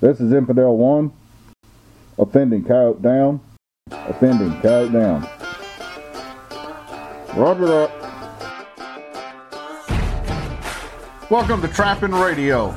This is Infidel 1. Offending coyote down. Offending coyote down. Roger that. Welcome to Trapping Radio.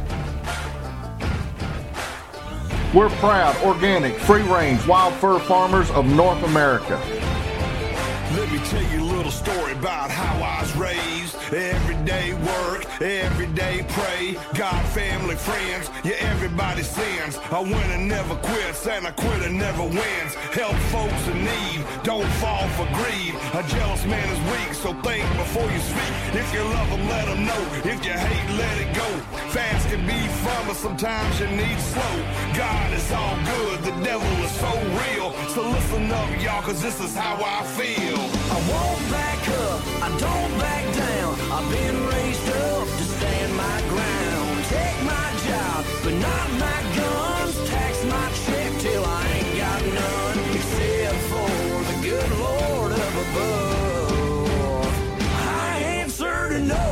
We're proud, organic, free-range, wild fur farmers of North America. Let me tell you a little story about how I was raised. Everyday work, everyday pray. God, family, friends, yeah, everybody sins. A winner never quits, and a quitter never wins. Help folks in need, don't fall for greed. A jealous man is weak, so think before you speak. If you love them, let them know. If you hate, let it go. Fast can be fun, but sometimes you need slow. God is all good, the devil is so real. So listen up, y'all, cause this is how I feel. I won't back up, I don't back down. I've been raised up to stand my ground. Take my job, but not my guns. Tax my check till I ain't got none. Except for the good Lord up above. I answer to no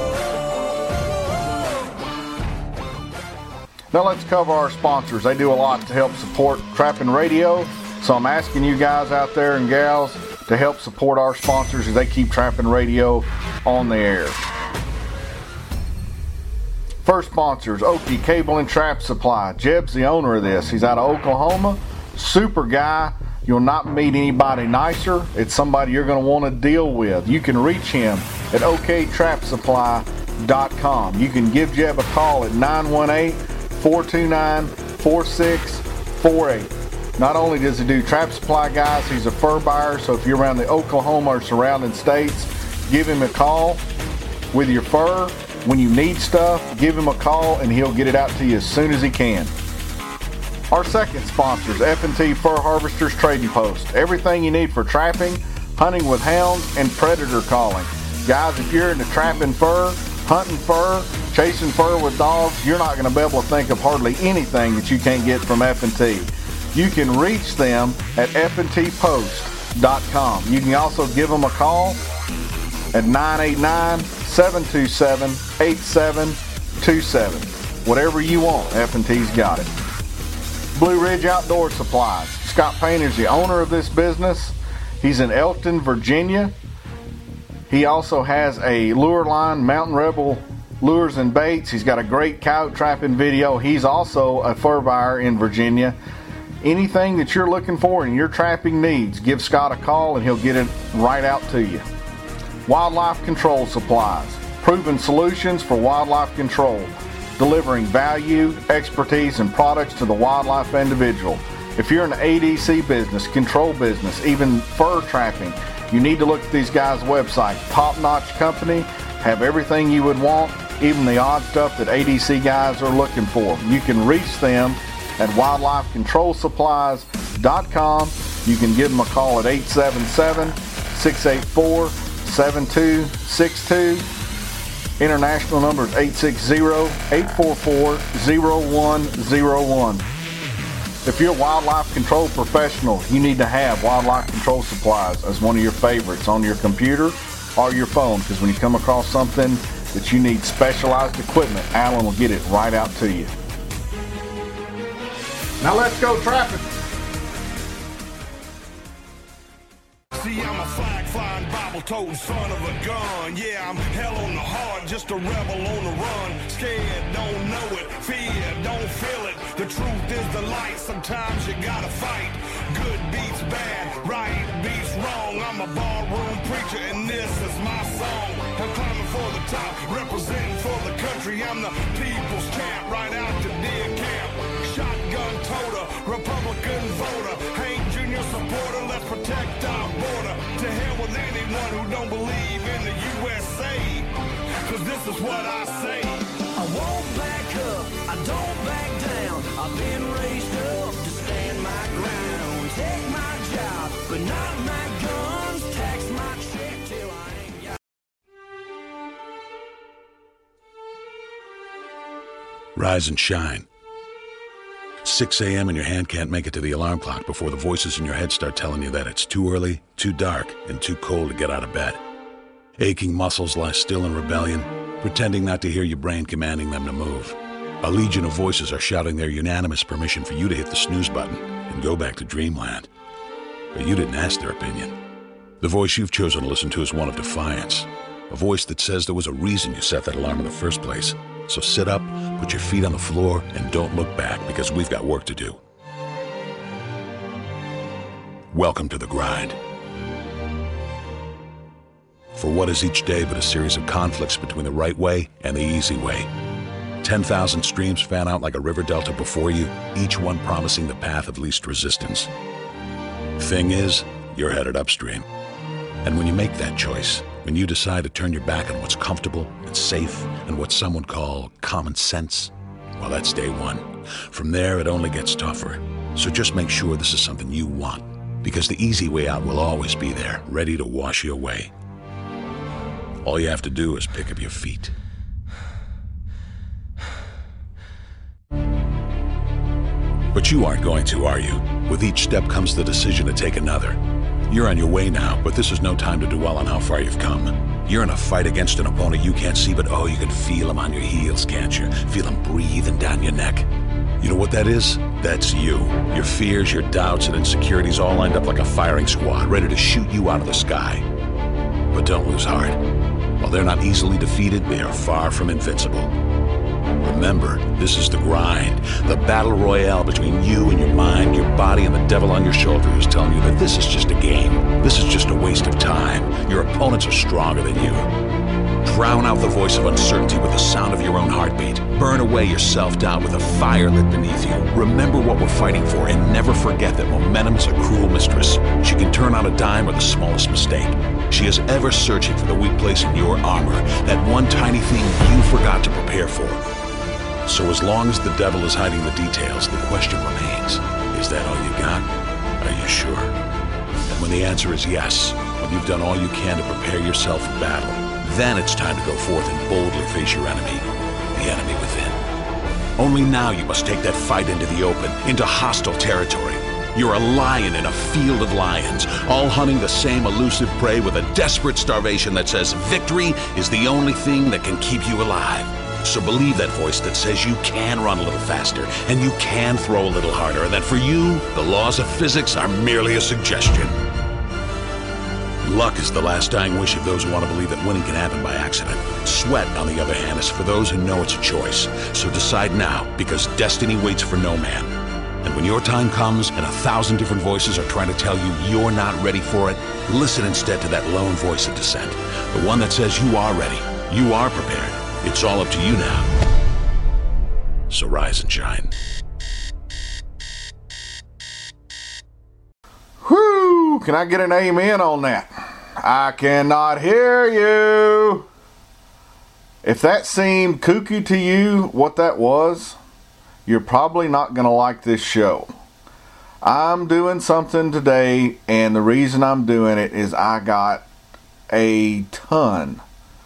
one. Now let's cover our sponsors. They do a lot to help support Trapping Radio. So I'm asking you guys out there and gals to help support our sponsors as they keep Trapping Radio on the air. First sponsor is Okie Cable and Trap Supply. Jeb's the owner of this. He's out of Oklahoma. Super guy. You'll not meet anybody nicer. It's somebody you're going to want to deal with. You can reach him at oktrapsupply.com. You can give Jeb a call at 918-429-4648. Not only does he do trap supply, guys, he's a fur buyer, so if you're around the Oklahoma or surrounding states, give him a call with your fur. When you need stuff, give him a call and he'll get it out to you as soon as he can. Our second sponsor is F&T Fur Harvesters Trading Post. Everything you need for trapping, hunting with hounds, and predator calling. Guys, if you're into trapping fur, hunting fur, chasing fur with dogs, you're not going to be able to think of hardly anything that you can't get from F&T. You can reach them at fntpost.com. You can also give them a call at 989-727-8727. Whatever you want, F&T's got it. Blue Ridge Outdoor Supplies. Scott Payne is the owner of this business. He's in Elkton, Virginia. He also has a lure line, Mountain Rebel Lures and Baits. He's got a great coyote trapping video. He's also a fur buyer in Virginia. Anything that you're looking for in your trapping needs, give Scott a call and he'll get it right out to you. Wildlife Control Supplies. Proven solutions for wildlife control. Delivering value, expertise, and products to the wildlife individual. If you're in the ADC business, control business, even fur trapping, you need to look at these guys' website. Top-notch company, have everything you would want, even the odd stuff that ADC guys are looking for. You can reach them at wildlifecontrolsupplies.com. You can give them a call at 877-684-7262. International number is 860-844-0101. If you're a wildlife control professional, you need to have Wildlife Control Supplies as one of your favorites on your computer or your phone, because when you come across something that you need specialized equipment, Alan will get it right out to you. Now let's go trapping. See, I'm a flag-flying, Bible-toting son of a gun. Yeah, I'm hell on the heart, just a rebel on the run. Scared, don't know it. Fear, don't feel it. The truth is the light. Sometimes you gotta fight. Good beats bad, right beats wrong. I'm a ballroom preacher, and this is my song. I'm climbing for the top, representing for the country. I'm the people's champ, right out to deer camp. Shotgun toter, Republican voter, Hank Jr. supporter, let's protect our border. To hell with anyone who don't believe in the USA, cause this is what I say. I won't back up, I don't back down. I've been raised up to stand my ground. Take my job, but not my guns. Tax my check till I ain't got. Rise and shine. 6 a.m. and your hand can't make it to the alarm clock before the voices in your head start telling you that it's too early, too dark, and too cold to get out of bed. Aching muscles lie still in rebellion, pretending not to hear your brain commanding them to move. A legion of voices are shouting their unanimous permission for you to hit the snooze button and go back to dreamland. But you didn't ask their opinion. The voice you've chosen to listen to is one of defiance. A voice that says there was a reason you set that alarm in the first place. So sit up, put your feet on the floor, and don't look back, because we've got work to do. Welcome to the grind. For what is each day but a series of conflicts between the right way and the easy way? 10,000 streams fan out like a river delta before you, each one promising the path of least resistance. Thing is, you're headed upstream. And when you make that choice, when you decide to turn your back on what's comfortable and safe and what some would call common sense, well, that's day one. From there, it only gets tougher. So just make sure this is something you want, because the easy way out will always be there, ready to wash you away. All you have to do is pick up your feet. But you aren't going to, are you? With each step comes the decision to take another. You're on your way now, but this is no time to dwell on how far you've come. You're in a fight against an opponent you can't see, but oh, you can feel him on your heels, can't you? Feel him breathing down your neck. You know what that is? That's you. Your fears, your doubts, and insecurities all lined up like a firing squad, ready to shoot you out of the sky. But don't lose heart. While they're not easily defeated, they are far from invincible. Remember, this is the grind, the battle royale between you and your mind, your body, and the devil on your shoulder who's telling you that this is just a game. This is just a waste of time. Your opponents are stronger than you. Drown out the voice of uncertainty with the sound of your own heartbeat. Burn away your self-doubt with a fire lit beneath you. Remember what we're fighting for, and never forget that momentum is a cruel mistress. She can turn on a dime with the smallest mistake. She is ever searching for the weak place in your armor, that one tiny thing you forgot to prepare for. So as long as the devil is hiding the details, the question remains, is that all you got? Are you sure? And when the answer is yes, when you've done all you can to prepare yourself for battle, then it's time to go forth and boldly face your enemy, the enemy within. Only now you must take that fight into the open, into hostile territory. You're a lion in a field of lions, all hunting the same elusive prey with a desperate starvation that says victory is the only thing that can keep you alive. So believe that voice that says you can run a little faster, and you can throw a little harder, and that for you, the laws of physics are merely a suggestion. Luck is the last dying wish of those who want to believe that winning can happen by accident. Sweat, on the other hand, is for those who know it's a choice. So decide now, because destiny waits for no man. And when your time comes and 1,000 different voices are trying to tell you you're not ready for it, listen instead to that lone voice of dissent. The one that says you are ready, you are prepared. It's all up to you now. So rise and shine. Whew! Can I get an amen on that? I cannot hear you. If that seemed kooky to you, what that was, you're probably not going to like this show. I'm doing something today, and the reason I'm doing it is I got a ton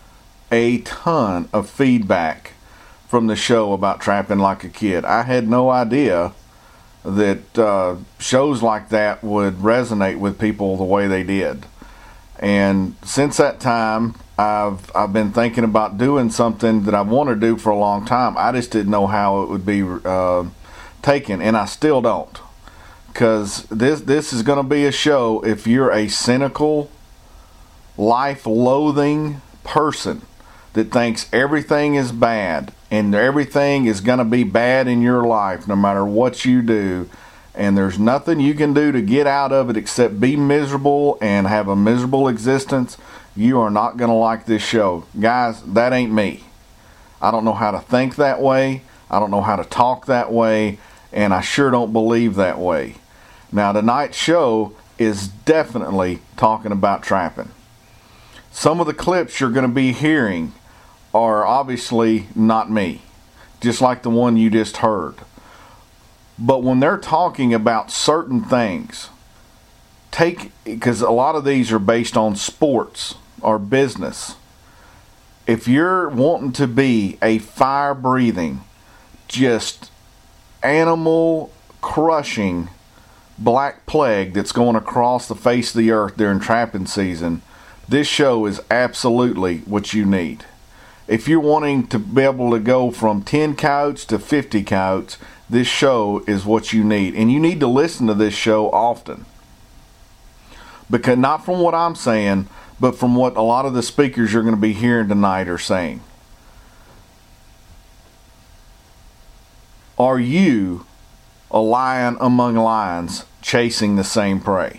of feedback from the show about Trapping Like a Kid. I had no idea that shows like that would resonate with people the way they did. And since that time, I've been thinking about doing something that I've wanted to do for a long time. I just didn't know how it would be taken, and I still don't. Because this is going to be a show, if you're a cynical, life-loathing person that thinks everything is bad and everything is going to be bad in your life no matter what you do, and there's nothing you can do to get out of it except be miserable and have a miserable existence, you are not going to like this show. Guys, that ain't me. I don't know how to think that way. I don't know how to talk that way, and I sure don't believe that way. Now, tonight's show is definitely talking about trapping. Some of the clips you're going to be hearing are obviously not me, just like the one you just heard. But when they're talking about certain things, because a lot of these are based on sports or business. If you're wanting to be a fire-breathing, just animal-crushing black plague that's going across the face of the earth during trapping season, this show is absolutely what you need. if you're wanting to be able to go from 10 coyotes to 50 coyotes, this show is what you need. And you need to listen to this show often. Because not from what I'm saying, but from what a lot of the speakers you're going to be hearing tonight are saying. Are you a lion among lions chasing the same prey?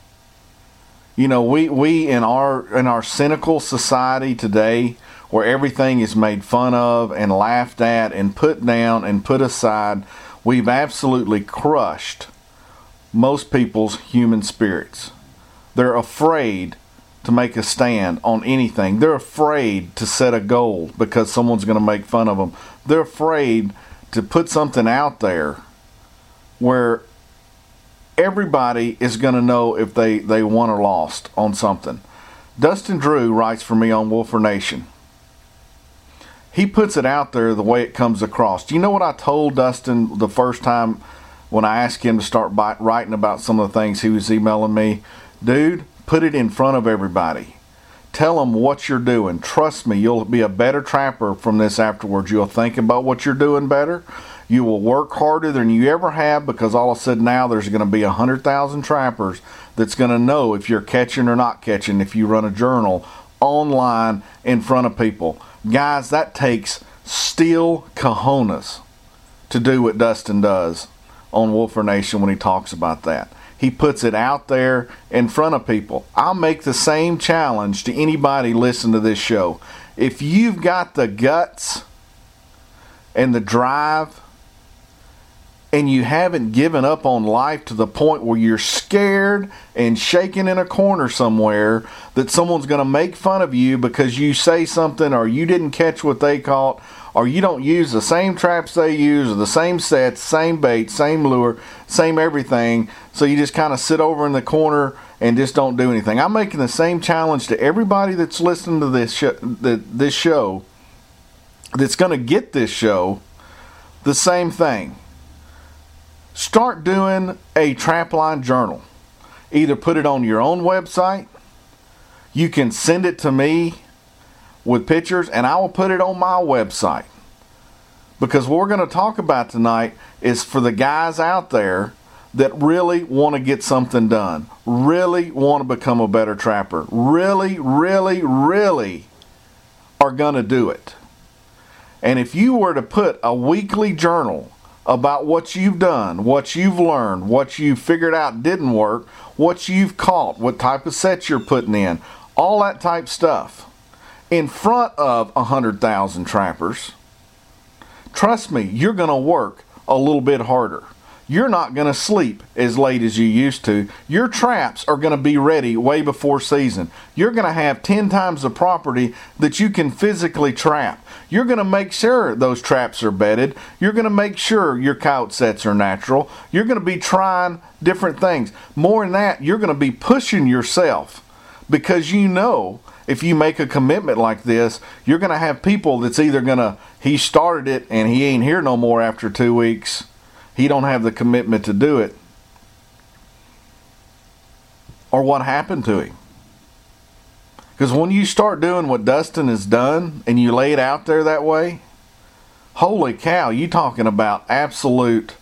You know, we in our cynical society today, where everything is made fun of and laughed at and put down and put aside, we've absolutely crushed most people's human spirits. They're afraid to make a stand on anything. They're afraid to set a goal because someone's going to make fun of them. They're afraid to put something out there where everybody is going to know if they won or lost on something. Dustin Drew writes for me on Wolfer Nation. He puts it out there the way it comes across. Do you know what I told Dustin the first time when I asked him to start writing about some of the things he was emailing me? Dude, put it in front of everybody. Tell them what you're doing. Trust me, you'll be a better trapper from this afterwards. You'll think about what you're doing better. You will work harder than you ever have, because all of a sudden now there's going to be 100,000 trappers that's going to know if you're catching or not catching if you run a journal online in front of people. Guys, that takes steel cojones to do what Dustin does on Wolfer Nation when he talks about that. He puts it out there in front of people. I'll make the same challenge to anybody listening to this show. If you've got the guts and the drive and you haven't given up on life to the point where you're scared and shaking in a corner somewhere that someone's going to make fun of you because you say something, or you didn't catch what they caught, or you don't use the same traps they use, or the same sets, same bait, same lure, same everything, so you just kind of sit over in the corner and just don't do anything. I'm making the same challenge to everybody that's listening to this show, that's going to get this show, the same thing. Start doing a trapline journal. Either put it on your own website. You can send it to me with pictures, and I will put it on my website. Because what we're going to talk about tonight is for the guys out there that really want to get something done, really want to become a better trapper, really are going to do it. And if you were to put a weekly journal about what you've done, what you've learned, what you figured out didn't work, what you've caught, what type of sets you're putting in, all that type stuff, in front of 100,000 trappers, trust me, you're going to work a little bit harder. You're not going to sleep as late as you used to. Your traps are going to be ready way before season. You're going to have 10 times the property that you can physically trap. You're going to make sure those traps are bedded. You're going to make sure your coyote sets are natural. You're going to be trying different things. More than that, you're going to be pushing yourself, because you know if you make a commitment like this, you're going to have people that's either going to, he started it and he ain't here no more after 2 weeks. He don't have the commitment to do it. Or what happened to him. Because when you start doing what Dustin has done and you lay it out there that way, holy cow, you talking about absolute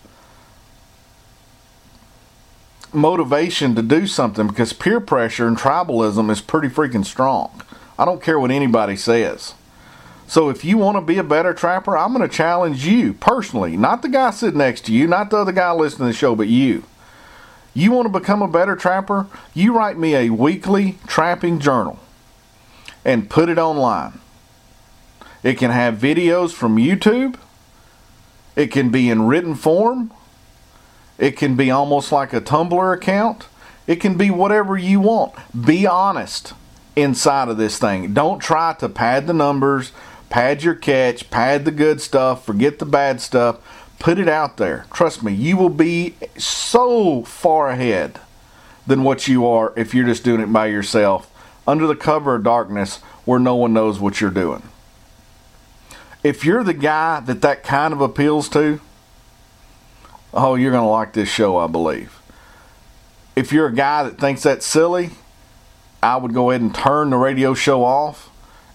motivation to do something, because peer pressure and tribalism is pretty freaking strong. I don't care what anybody says. So if you want to be a better trapper, I'm going to challenge you personally, not the guy sitting next to you, not the other guy listening to the show, but you. You want to become a better trapper? You write me a weekly trapping journal and put it online. It can have videos from YouTube. It can be in written form. It can be almost like a Tumblr account. It can be whatever you want. Be honest inside of this thing. Don't try to pad the numbers, pad your catch, pad the good stuff, forget the bad stuff. Put it out there. Trust me, you will be so far ahead than what you are if you're just doing it by yourself, under the cover of darkness where no one knows what you're doing. If you're the guy that kind of appeals to, oh, you're going to like this show, I believe. If you're a guy that thinks that's silly, I would go ahead and turn the radio show off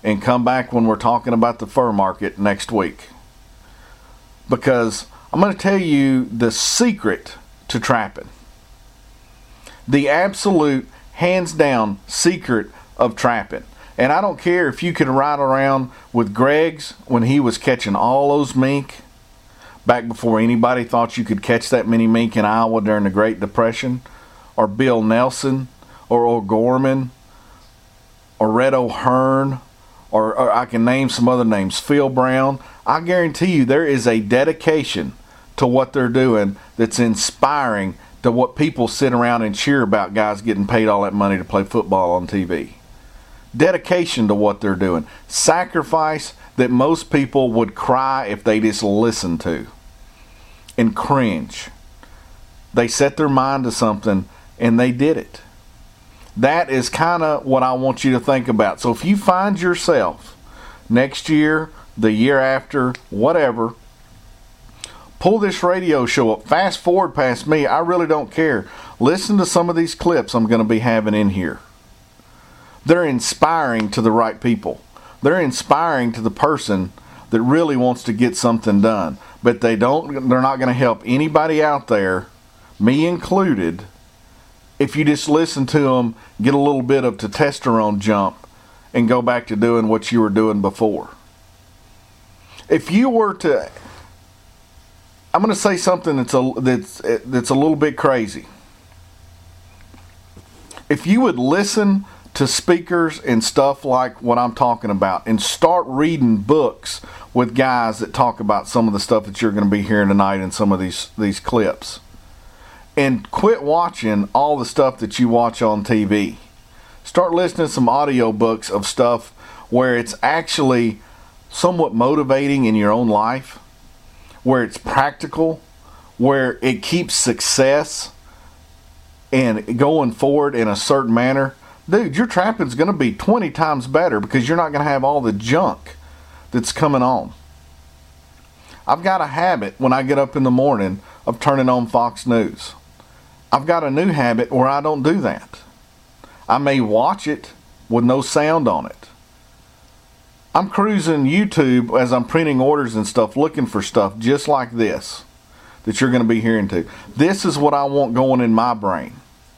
and come back when we're talking about the fur market next week. Because I'm going to tell you the secret to trapping. The absolute, hands down secret of trapping. And I don't care if you could ride around with Greg's when he was catching all those mink, back before anybody thought you could catch that many mink in Iowa during the Great Depression, or Bill Nelson, or O'Gorman, or Red O'Hearn, or I can name some other names, Phil Brown. I guarantee you there is a dedication to what they're doing that's inspiring to what people sit around and cheer about, guys getting paid all that money to play football on TV. Dedication to what they're doing. Sacrifice that most people would cry if they just listened to and cringe. They set their mind to something and they did it. That is kind of what I want you to think about. So if you find yourself next year, the year after, whatever, pull this radio show up. Fast forward past me. I really don't care. Listen to some of these clips I'm going to be having in here. They're inspiring to the right people. They're inspiring to the person that really wants to get something done. But they're not going to help anybody out there, me included, if you just listen to them, get a little bit of testosterone jump, and go back to doing what you were doing before. If you were to, I'm going to say something that's a little bit crazy. If you would listen to speakers and stuff like what I'm talking about, and start reading books with guys that talk about some of the stuff that you're going to be hearing tonight in some of these clips, and quit watching all the stuff that you watch on TV. Start listening to some audio books of stuff where it's actually somewhat motivating in your own life, where it's practical, where it keeps success and going forward in a certain manner. Dude, your trapping's going to be 20 times better because you're not going to have all the junk that's coming on. I've got a habit when I get up in the morning of turning on Fox News. I've got a new habit where I don't do that. I may watch it with no sound on it. I'm cruising YouTube as I'm printing orders and stuff, looking for stuff just like this that you're going to be hearing to. This is what I want going in my brain.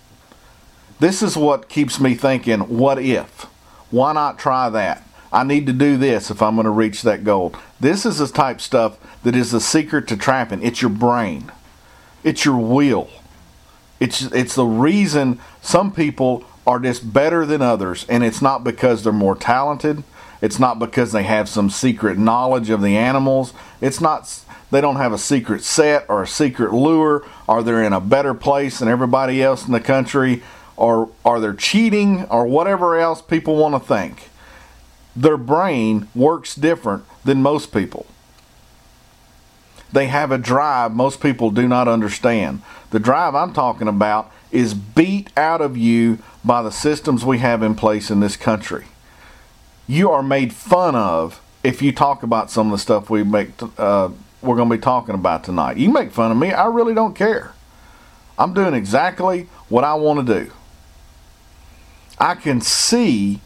This is what keeps me thinking, what if? Why not try that? I need to do this if I'm going to reach that goal. This is the type of stuff that is the secret to trapping. It's your brain. It's your will. It's the reason some people are just better than others, and it's not because they're more talented. It's not because they have some secret knowledge of the animals. It's not, they don't have a secret set or a secret lure, or they're in a better place than everybody else in the country, or they're cheating, or whatever else people want to think. Their brain works different than most people. They have a drive most people do not understand. The drive I'm talking about is beat out of you by the systems we have in place in this country. You are made fun of if you talk about some of the stuff we're going to be talking about tonight. You make fun of me, I really don't care. I'm doing exactly what I want to do. I can see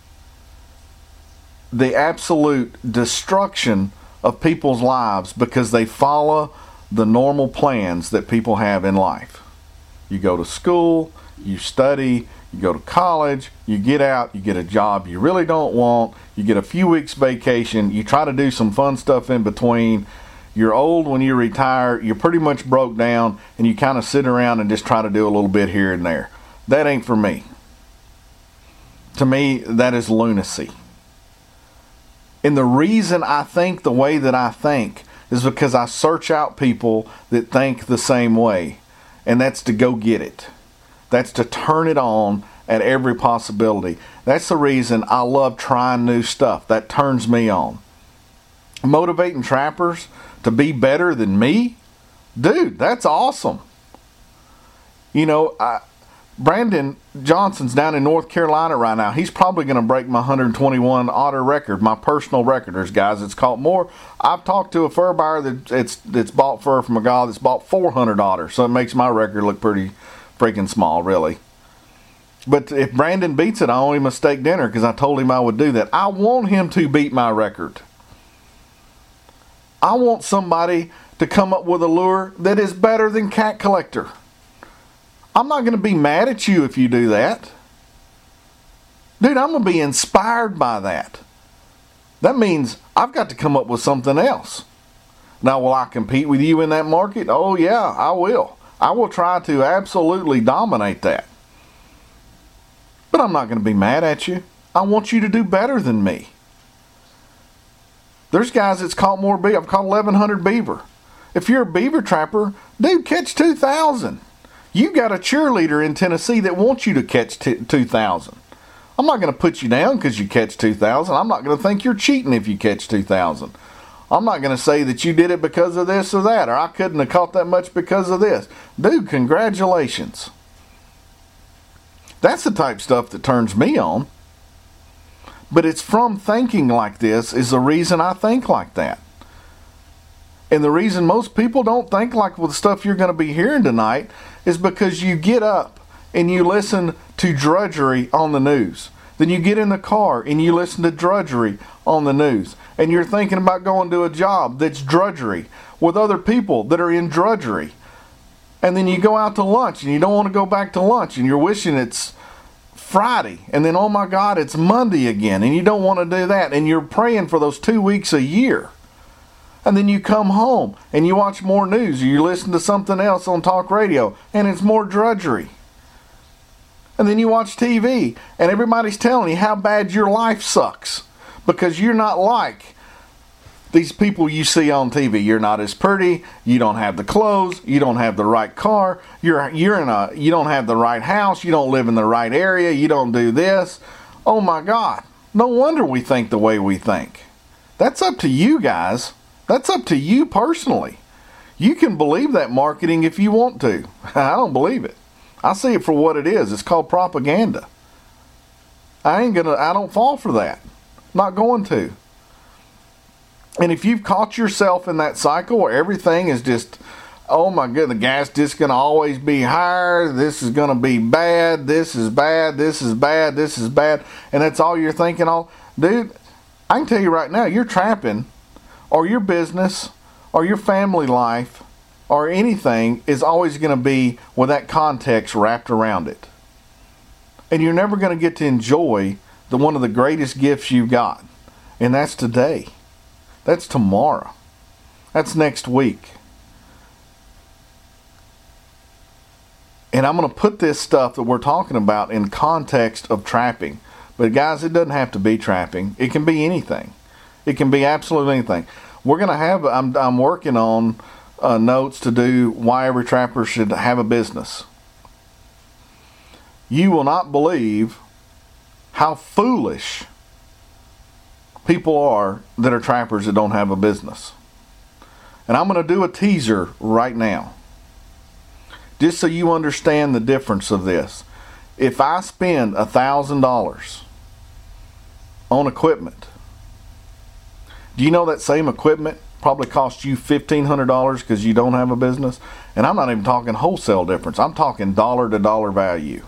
the absolute destruction of people's lives because they follow the normal plans that people have in life. You go to school, you study, you go to college, you get out, you get a job you really don't want, you get a few weeks vacation, you try to do some fun stuff in between. You're old when you retire, you're pretty much broke down, and you kind of sit around and just try to do a little bit here and there. That ain't for me. To me, that is lunacy. And the reason I think the way that I think is because I search out people that think the same way. And that's to go get it. That's to turn it on at every possibility. That's the reason I love trying new stuff. That turns me on. Motivating trappers to be better than me? Dude, that's awesome. You know, Brandon Johnson's down in North Carolina right now. He's probably going to break my 121 otter record, my personal record. There's guys that's caught more. I've talked to a fur buyer that's bought fur from a guy that's bought 400 otters, so it makes my record look pretty freaking small, really. But if Brandon beats it, I owe him a steak dinner because I told him I would do that. I want him to beat my record. I want somebody to come up with a lure that is better than Cat Collector. I'm not going to be mad at you if you do that. Dude, I'm going to be inspired by that. That means I've got to come up with something else. Now, will I compete with you in that market? Oh, yeah, I will. I will try to absolutely dominate that. But I'm not going to be mad at you. I want you to do better than me. There's guys that's caught more beaver. I've caught 1,100 beaver. If you're a beaver trapper, dude, catch 2,000. You got a cheerleader in Tennessee that wants you to catch 2,000. I'm not going to put you down because you catch 2,000. I'm not going to think you're cheating if you catch 2,000. I'm not going to say that you did it because of this or that, or I couldn't have caught that much because of this. Dude, congratulations. That's the type of stuff that turns me on. But it's from thinking like this is the reason I think like that. And the reason most people don't think like the stuff you're going to be hearing tonight is because you get up and you listen to drudgery on the news. Then you get in the car and you listen to drudgery on the news. And you're thinking about going to a job that's drudgery with other people that are in drudgery. And then you go out to lunch and you don't want to go back to lunch and you're wishing it's Friday. And then, oh my God, it's Monday again. And you don't want to do that. And you're praying for those 2 weeks a year. And then you come home and you watch more news or you listen to something else on talk radio and it's more drudgery. And then you watch TV and everybody's telling you how bad your life sucks because you're not like these people you see on TV. You're not as pretty, you don't have the clothes, you don't have the right car, you don't have the right house, you don't live in the right area, you don't do this. Oh my God. No wonder we think the way we think. That's up to you guys. That's up to you personally. You can believe that marketing if you want to. I don't believe it. I see it for what it is. It's called propaganda. I don't fall for that. Not going to. And if you've caught yourself in that cycle where everything is just, oh my goodness, the gas just going to always be higher, this is going to be bad, this is bad, this is bad, this is bad, and that's all you're thinking, dude, I can tell you right now, you're trapping, or your business, or your family life, or anything is always going to be with that context wrapped around it. And you're never going to get to enjoy one of the greatest gifts you've got. And that's today. That's tomorrow. That's next week. And I'm going to put this stuff that we're talking about in context of trapping. But guys, it doesn't have to be trapping. It can be anything. It can be absolutely anything. We're going to have, I'm working on notes to do why every trapper should have a business. You will not believe how foolish people are that are trappers that don't have a business. And I'm going to do a teaser right now. Just so you understand the difference of this. If I spend $1,000 on equipment, do you know that same equipment probably costs you $1,500 because you don't have a business? And I'm not even talking wholesale difference. I'm talking dollar to dollar value.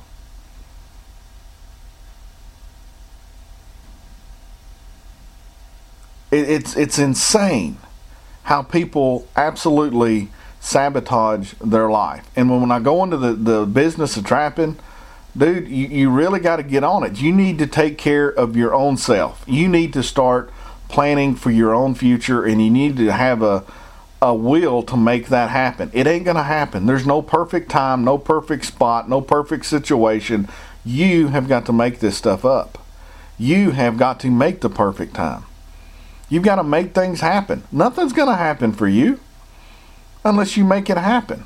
It's insane how people absolutely sabotage their life. And when I go into the business of trapping, dude, you really got to get on it. You need to take care of your own self. You need to start planning for your own future, and you need to have a will to make that happen. It ain't going to happen. There's no perfect time, no perfect spot, no perfect situation. You have got to make this stuff up. You have got to make the perfect time. You've got to make things happen. Nothing's going to happen for you unless you make it happen.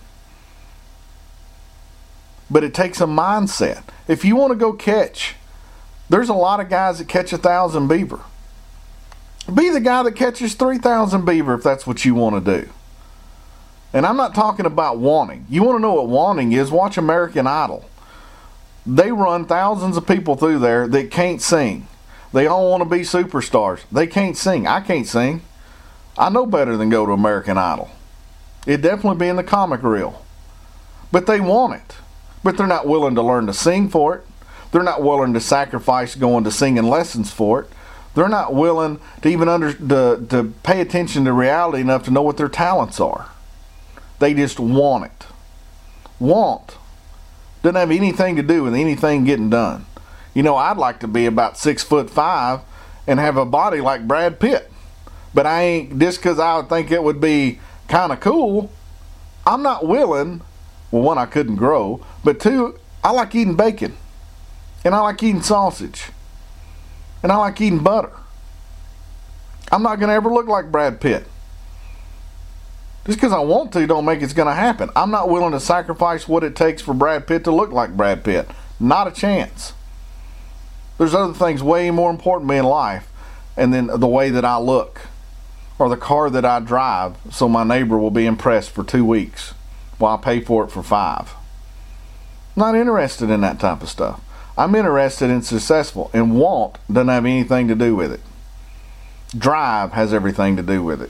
But it takes a mindset. If you want to go catch, there's a lot of guys that catch 1,000 beaver. Be the guy that catches 3,000 beaver if that's what you want to do. And I'm not talking about wanting. You want to know what wanting is? Watch American Idol. They run thousands of people through there that can't sing. They all want to be superstars. They can't sing. I can't sing. I know better than go to American Idol. It'd definitely be in the comic reel. But they want it. But they're not willing to learn to sing for it. They're not willing to sacrifice going to singing lessons for it. They're not willing to even to pay attention to reality enough to know what their talents are. They just want it. Want. Doesn't have anything to do with anything getting done. You know, I'd like to be about 6'5" and have a body like Brad Pitt. But I ain't, just because I would think it would be kind of cool, I'm not willing. Well, one, I couldn't grow. But two, I like eating bacon. And I like eating sausage. And I like eating butter. I'm not going to ever look like Brad Pitt. Just because I want to don't make it's going to happen. I'm not willing to sacrifice what it takes for Brad Pitt to look like Brad Pitt. Not a chance. There's other things way more important to me in life and then the way that I look or the car that I drive so my neighbor will be impressed for 2 weeks while I pay for it for 5. Not interested in that type of stuff. I'm interested in successful, and want doesn't have anything to do with it. Drive has everything to do with it.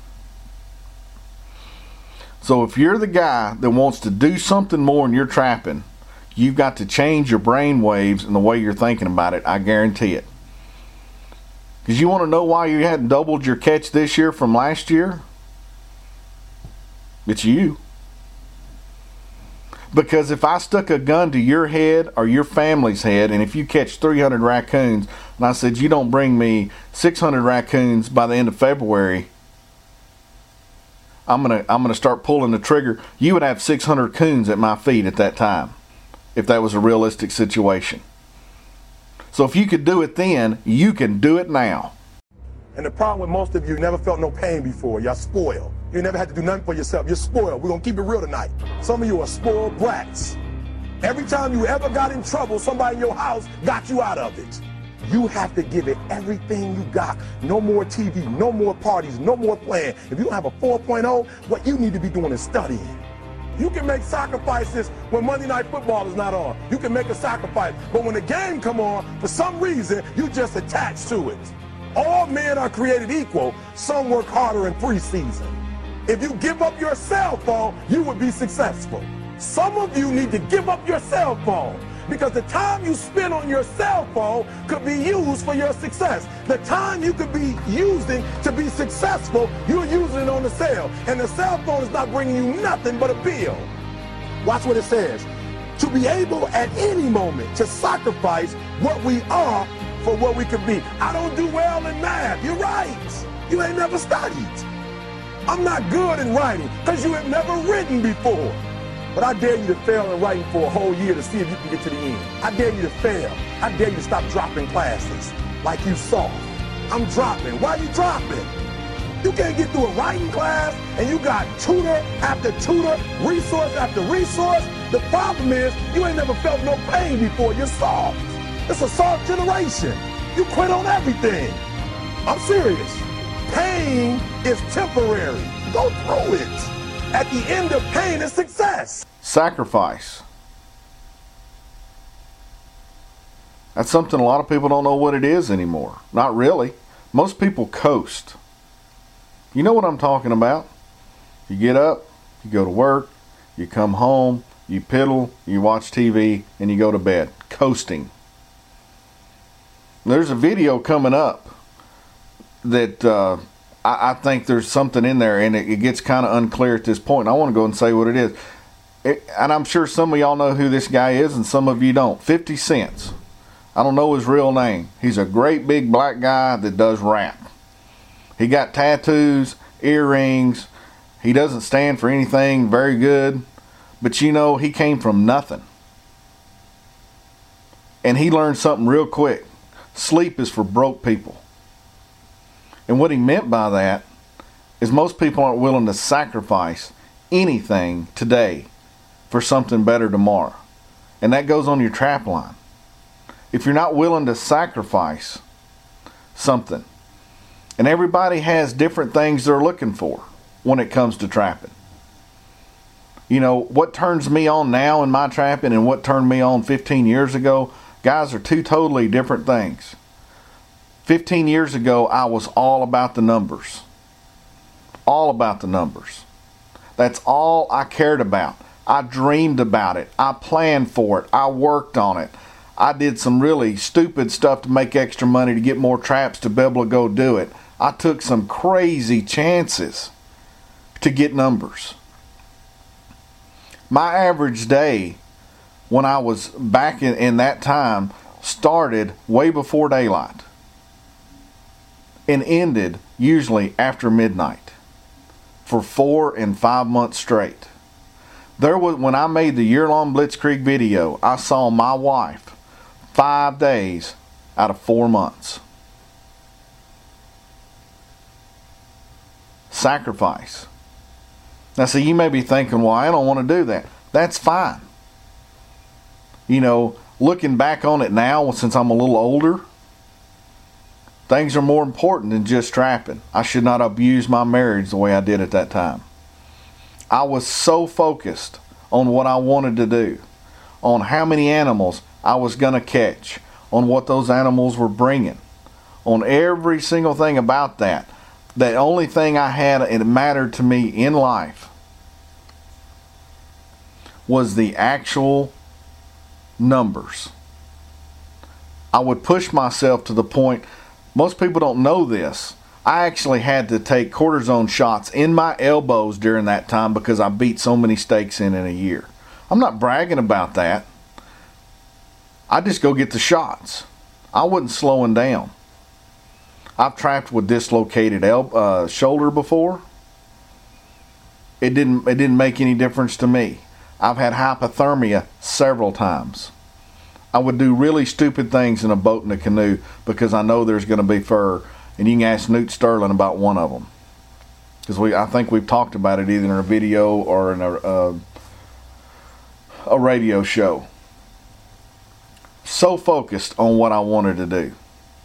So if you're the guy that wants to do something more and you're trapping, you've got to change your brain waves and the way you're thinking about it. I guarantee it. Because you want to know why you hadn't doubled your catch this year from last year? It's you. Because if I stuck a gun to your head or your family's head, and if you catch 300 raccoons, and I said you don't bring me 600 raccoons by the end of February, I'm gonna start pulling the trigger. You would have 600 coons at my feet at that time, if that was a realistic situation. So if you could do it then, you can do it now. And the problem with most of you never felt no pain before. Y'all spoiled. You never had to do nothing for yourself. You're spoiled. We're going to keep it real tonight. Some of you are spoiled brats. Every time you ever got in trouble, somebody in your house got you out of it. You have to give it everything you got. No more TV, no more parties, no more playing. If you don't have a 4.0, what you need to be doing is studying. You can make sacrifices when Monday Night Football is not on. You can make a sacrifice. But when the game come on, for some reason, you just attach to it. All men are created equal. Some work harder in preseason. If you give up your cell phone, you would be successful. Some of you need to give up your cell phone because the time you spend on your cell phone could be used for your success. The time you could be using to be successful, you're using it on the cell. And the cell phone is not bringing you nothing but a bill. Watch what it says. To be able at any moment to sacrifice what we are for what we could be. I don't do well in math. You're right. You ain't never studied. I'm not good in writing because you have never written before. But I dare you to fail in writing for a whole year to see if you can get to the end. I dare you to fail. I dare you to stop dropping classes like you saw. I'm dropping. Why are you dropping? You can't get through a writing class and you got tutor after tutor, resource after resource. The problem is you ain't never felt no pain before. You're soft. It's a soft generation. You quit on everything. I'm serious. Pain is temporary. Go through it. At the end of pain is success. Sacrifice. That's something a lot of people don't know what it is anymore. Not really. Most people coast. You know what I'm talking about. You get up, you go to work, you come home, you piddle, you watch TV, and you go to bed. Coasting. There's a video coming up that I think there's something in there, and it gets kind of unclear at this point. I want to go and say what it is. And I'm sure some of y'all know who this guy is, and some of you don't. 50 Cent. I don't know his real name. He's a great big black guy that does rap. He got tattoos, earrings. He doesn't stand for anything very good. But you know, he came from nothing. And he learned something real quick. Sleep is for broke people. And what he meant by that is most people aren't willing to sacrifice anything today for something better tomorrow. And that goes on your trap line. If you're not willing to sacrifice something, and everybody has different things they're looking for when it comes to trapping. You know, what turns me on now in my trapping and what turned me on 15 years ago, guys, are two totally different things. 15 years ago, I was all about the numbers. All about the numbers. That's all I cared about. I dreamed about it. I planned for it. I worked on it. I did some really stupid stuff to make extra money to get more traps to be able to go do it. I took some crazy chances to get numbers. My average day when I was back in that time started way before daylight and ended usually after midnight for 4 and 5 months straight. When I made the year-long Blitzkrieg video, I saw my wife 5 days out of 4 months. Sacrifice. Now see, you may be thinking, well, I don't want to do that. That's fine. You know, looking back on it now, since I'm a little older, things are more important than just trapping. I should not abuse my marriage the way I did at that time. I was so focused on what I wanted to do, on how many animals I was going to catch, on what those animals were bringing, on every single thing about that. The only thing I had, and it mattered to me in life, was the actual numbers. I would push myself to the point, most people don't know this, I actually had to take cortisone shots in my elbows during that time because I beat so many stakes in a year. I'm not bragging about that. I just go get the shots. I wasn't slowing down. I've trapped with dislocated shoulder before. It didn't make any difference to me. I've had hypothermia several times. I would do really stupid things in a boat and a canoe because I know there's going to be fur. And you can ask Newt Sterling about one of them. Because I think we've talked about it either in a video or in a radio show. So focused on what I wanted to do.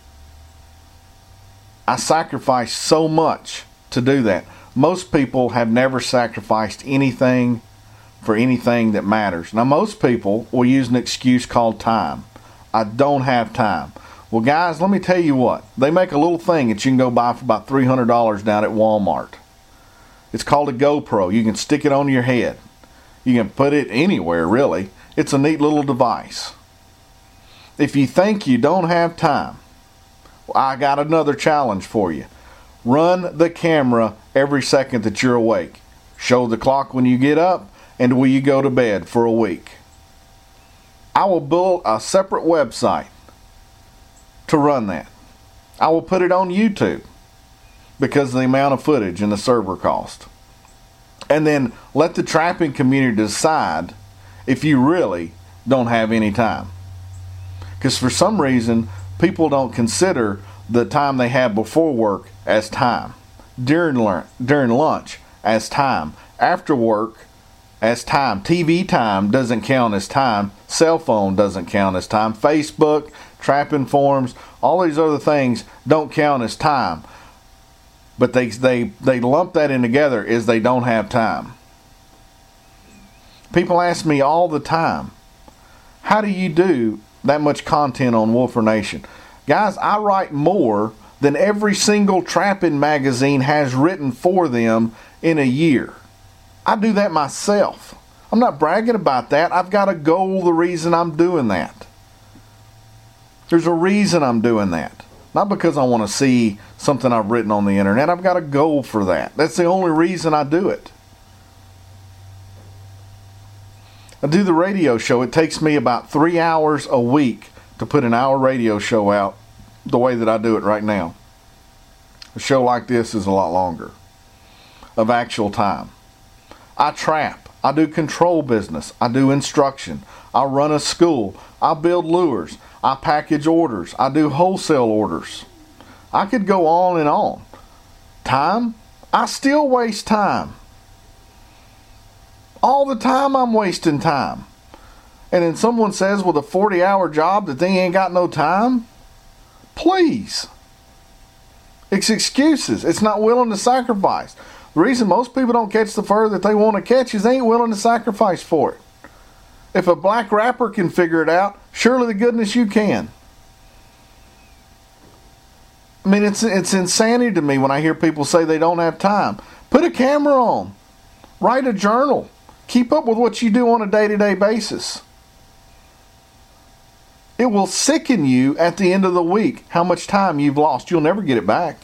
I sacrificed so much to do that. Most people have never sacrificed anything for anything that matters. Now most people will use an excuse called time. I don't have time. Well guys, let me tell you what. They make a little thing that you can go buy for about $300 down at Walmart. It's called a GoPro. You can stick it on your head. You can put it anywhere really. It's a neat little device. If you think you don't have time, well, I got another challenge for you. Run the camera every second that you're awake. Show the clock when you get up and when you go to bed for a week. I will build a separate website to run that. I will put it on YouTube because of the amount of footage and the server cost. And then let the trapping community decide if you really don't have any time. Because for some reason, people don't consider the time they have before work as time, during lunch as time, after work as time. TV time doesn't count as time. Cell phone doesn't count as time. Facebook, trapping forums, all these other things don't count as time. But they lump that in together as they don't have time. People ask me all the time, how do you do that much content on Wolfer Nation? Guys, I write more than every single trapping magazine has written for them in a year. I do that myself. I'm not bragging about that. I've got a goal, the reason I'm doing that. There's a reason I'm doing that. Not because I want to see something I've written on the internet. I've got a goal for that. That's the only reason I do it. I do the radio show. It takes me about 3 hours a week to put an hour radio show out the way that I do it right now. A show like this is a lot longer of actual time. I trap. I do control business. I do instruction. I run a school. I build lures. I package orders. I do wholesale orders. I could go on and on. Time? I still waste time. All the time I'm wasting time. And then someone says with a 40-hour job that they ain't got no time? Please. It's excuses. It's not willing to sacrifice. The reason most people don't catch the fur that they want to catch is they ain't willing to sacrifice for it. If a black rapper can figure it out, surely to goodness you can. I mean, it's insanity to me when I hear people say they don't have time. Put a camera on. Write a journal. Keep up with what you do on a day-to-day basis. It will sicken you at the end of the week how much time you've lost. You'll never get it back.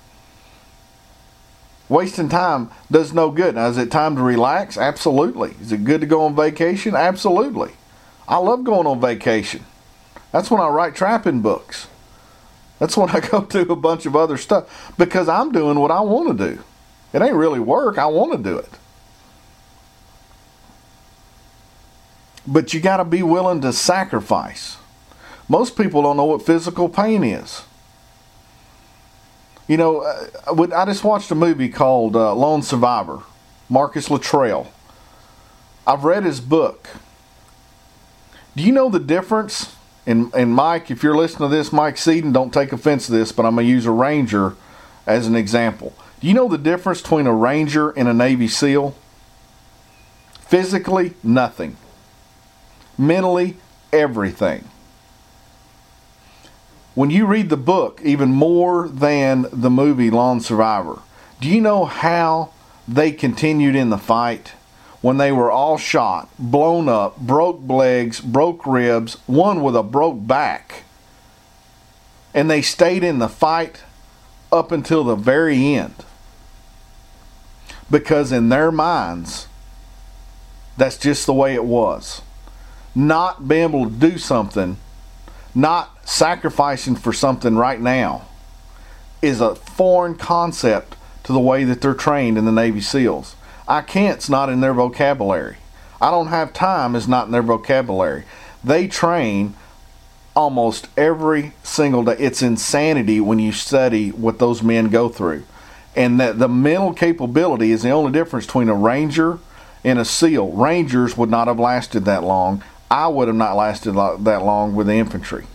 Wasting time does no good. Now, is it time to relax? Absolutely. Is it good to go on vacation? Absolutely. I love going on vacation. That's when I write trapping books. That's when I go do a bunch of other stuff because I'm doing what I want to do. It ain't really work. I want to do it. But you got to be willing to sacrifice. Most people don't know what physical pain is. You know, I just watched a movie called Lone Survivor, Marcus Luttrell. I've read his book. Do you know the difference? And Mike, if you're listening to this, Mike Seaton, don't take offense to this, but I'm going to use a Ranger as an example. Do you know the difference between a Ranger and a Navy SEAL? Physically, nothing. Mentally, everything. When you read the book, even more than the movie Lone Survivor, do you know how they continued in the fight? When they were all shot, blown up, broke legs, broke ribs, one with a broke back. And they stayed in the fight up until the very end. Because in their minds, that's just the way it was. Not being able to do something, not sacrificing for something right now, is a foreign concept to the way that they're trained in the Navy SEALs. I can't's not in their vocabulary. I don't have time is not in their vocabulary. They train almost every single day. It's insanity when you study what those men go through. And that the mental capability is the only difference between a Ranger and a SEAL. Rangers would not have lasted that long. I would have not lasted that long with the infantry.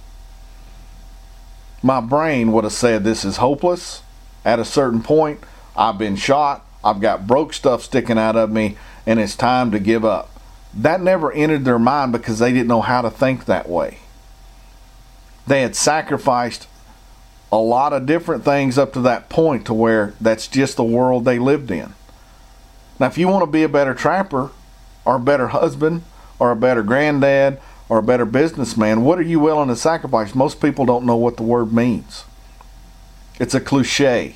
My brain would have said this is hopeless. At a certain point, I've been shot. I've got broke stuff sticking out of me, and it's time to give up. That never entered their mind because they didn't know how to think that way. They had sacrificed a lot of different things up to that point to where that's just the world they lived in. Now, if you want to be a better trapper or a better husband or a better granddad or a better businessman, what are you willing to sacrifice? Most people don't know what the word means. It's a cliche.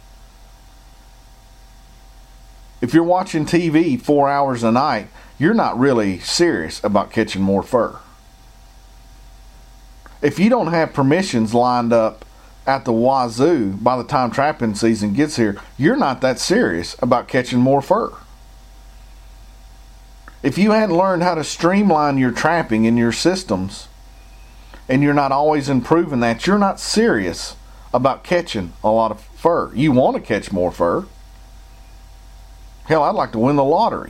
If you're watching TV 4 hours a night, you're not really serious about catching more fur. If you don't have permissions lined up at the wazoo by the time trapping season gets here, you're not that serious about catching more fur. If you hadn't learned how to streamline your trapping in your systems, and you're not always improving that, you're not serious about catching a lot of fur. You want to catch more fur. Hell, I'd like to win the lottery.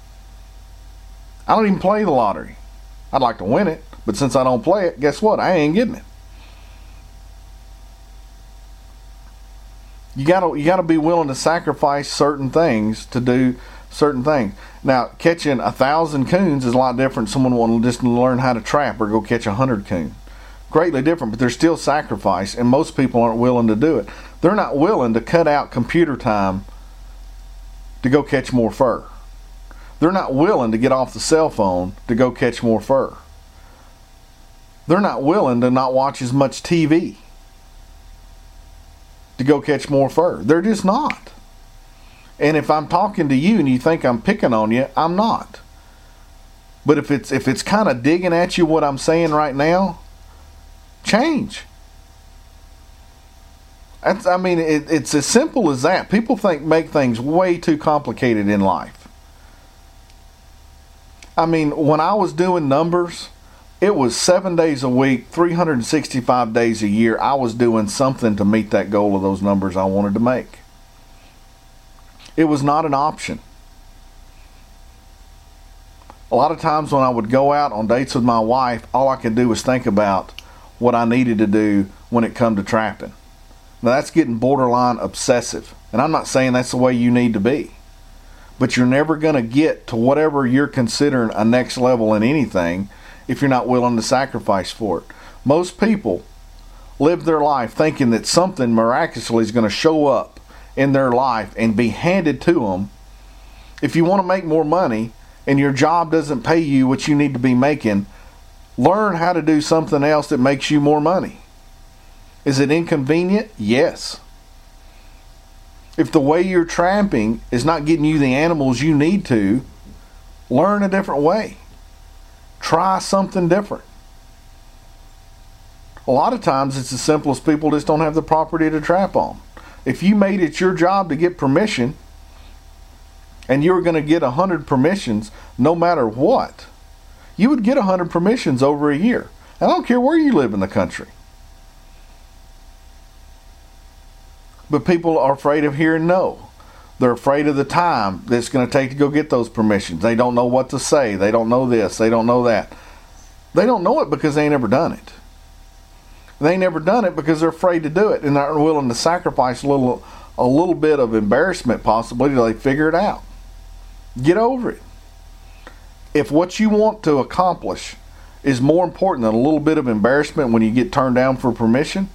I don't even play the lottery. I'd like to win it, but since I don't play it, guess what? I ain't getting it. You gotta be willing to sacrifice certain things to do certain things. Now, catching 1,000 coons is a lot different. Someone wanting just to learn how to trap or go catch 100 coon. Greatly different, but there's still sacrifice, and most people aren't willing to do it. They're not willing to cut out computer time to go catch more fur. They're not willing to get off the cell phone to go catch more fur. They're not willing to not watch as much TV to go catch more fur. They're just not. And if I'm talking to you and you think I'm picking on you, I'm not. But if it's kind of digging at you what I'm saying right now, change. It's as simple as that. People make things way too complicated in life. I mean, when I was doing numbers, it was 7 days a week, 365 days a year. I was doing something to meet that goal of those numbers I wanted to make. It was not an option. A lot of times when I would go out on dates with my wife, all I could do was think about what I needed to do when it come to trapping. Now that's getting borderline obsessive. And I'm not saying that's the way you need to be. But you're never going to get to whatever you're considering a next level in anything if you're not willing to sacrifice for it. Most people live their life thinking that something miraculously is going to show up in their life and be handed to them. If you want to make more money and your job doesn't pay you what you need to be making, Learn how to do something else that makes you more money. Is it inconvenient? Yes. If the way you're trapping is not getting you the animals you need to, learn a different way. Try something different. A lot of times it's as simple as people just don't have the property to trap on. If you made it your job to get permission, and you were going to get 100 permissions no matter what, you would get 100 permissions over a year. I don't care where you live in the country. But people are afraid of hearing no. They're afraid of the time that it's going to take to go get those permissions. They don't know what to say. They don't know this. They don't know that. They don't know it because they ain't never done it. They ain't never done it because they're afraid to do it, and they're willing to sacrifice a little bit of embarrassment possibly till they figure it out. Get over it. If what you want to accomplish is more important than a little bit of embarrassment when you get turned down for permission,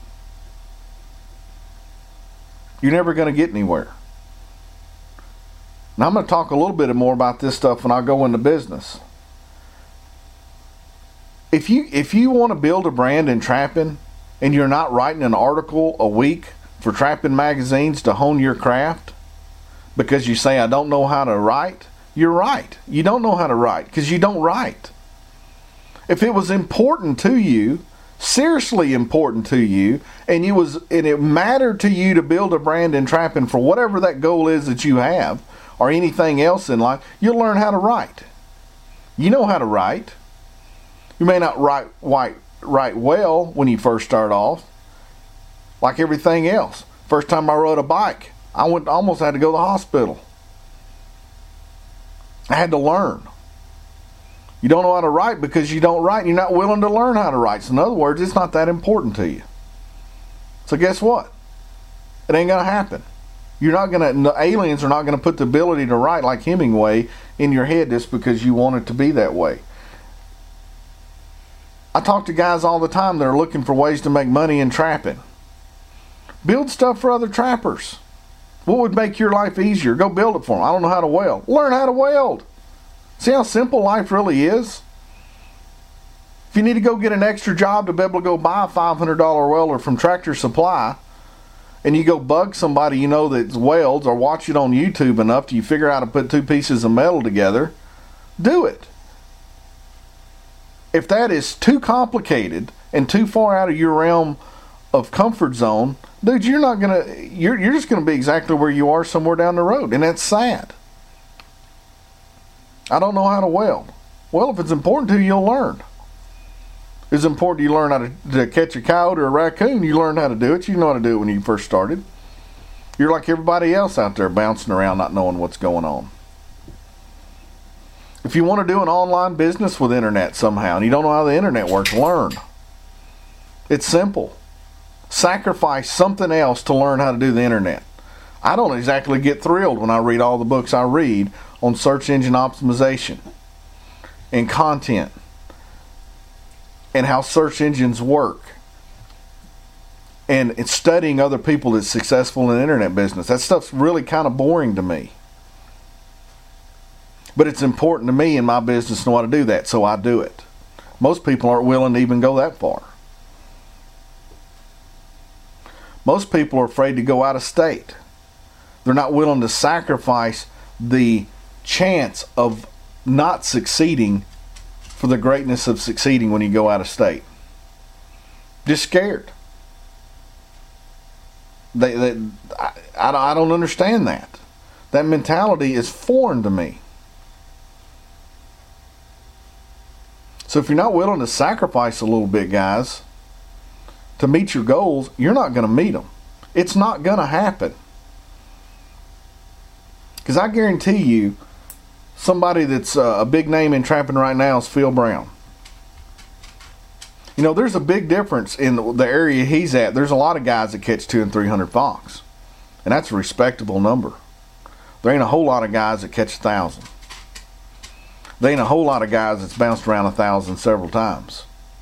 you're never going to get anywhere. Now I'm going to talk a little bit more about this stuff when I go into business. If you want to build a brand in trapping and you're not writing an article a week for trapping magazines to hone your craft because you say, I don't know how to write, you're right. You don't know how to write because you don't write. If it was important to you, seriously important to you, and it mattered to you to build a brand in trapping for whatever that goal is that you have, or anything else in life, you'll learn how to write. You know how to write. You may not write well when you first start off, like everything else. First time I rode a bike, I almost had to go to the hospital. I had to learn. You don't know how to write because you don't write, and you're not willing to learn how to write. So in other words, it's not that important to you. So guess what? It ain't going to happen. The aliens are not going to put the ability to write like Hemingway in your head just because you want it to be that way. I talk to guys all the time that are looking for ways to make money in trapping. Build stuff for other trappers. What would make your life easier? Go build it for them. I don't know how to weld. Learn how to weld. See how simple life really is? If you need to go get an extra job to be able to go buy a $500 welder from Tractor Supply, and you go bug somebody you know that welds or watch it on YouTube enough till you figure out how to put two pieces of metal together, do it. If that is too complicated and too far out of your realm of comfort zone, dude, you're just gonna be exactly where you are somewhere down the road, and that's sad. I don't know how to weld. Well, if it's important to you, you'll learn. It's important you learn how to catch a coyote or a raccoon. You learn how to do it. You know how to do it when you first started. You're like everybody else out there bouncing around not knowing what's going on. If you want to do an online business with internet somehow and you don't know how the internet works, learn. It's simple. Sacrifice something else to learn how to do the internet. I don't exactly get thrilled when I read all the books I read on search engine optimization and content and how search engines work and studying other people that's successful in the internet business. That stuff's really kind of boring to me. But it's important to me in my business to know how to do that, so I do it. Most people aren't willing to even go that far. Most people are afraid to go out of state. They're not willing to sacrifice the chance of not succeeding for the greatness of succeeding when you go out of state. Just scared. I don't understand that. That mentality is foreign to me. So if you're not willing to sacrifice a little bit, guys, to meet your goals, you're not going to meet them. It's not going to happen. Because I guarantee you, somebody that's a big name in trapping right now is Phil Brown. You know, there's a big difference in the area he's at. There's a lot of guys that catch 200 and 300 fox. And that's a respectable number. There ain't a whole lot of guys that catch 1,000. There ain't a whole lot of guys that's bounced around 1,000 several times.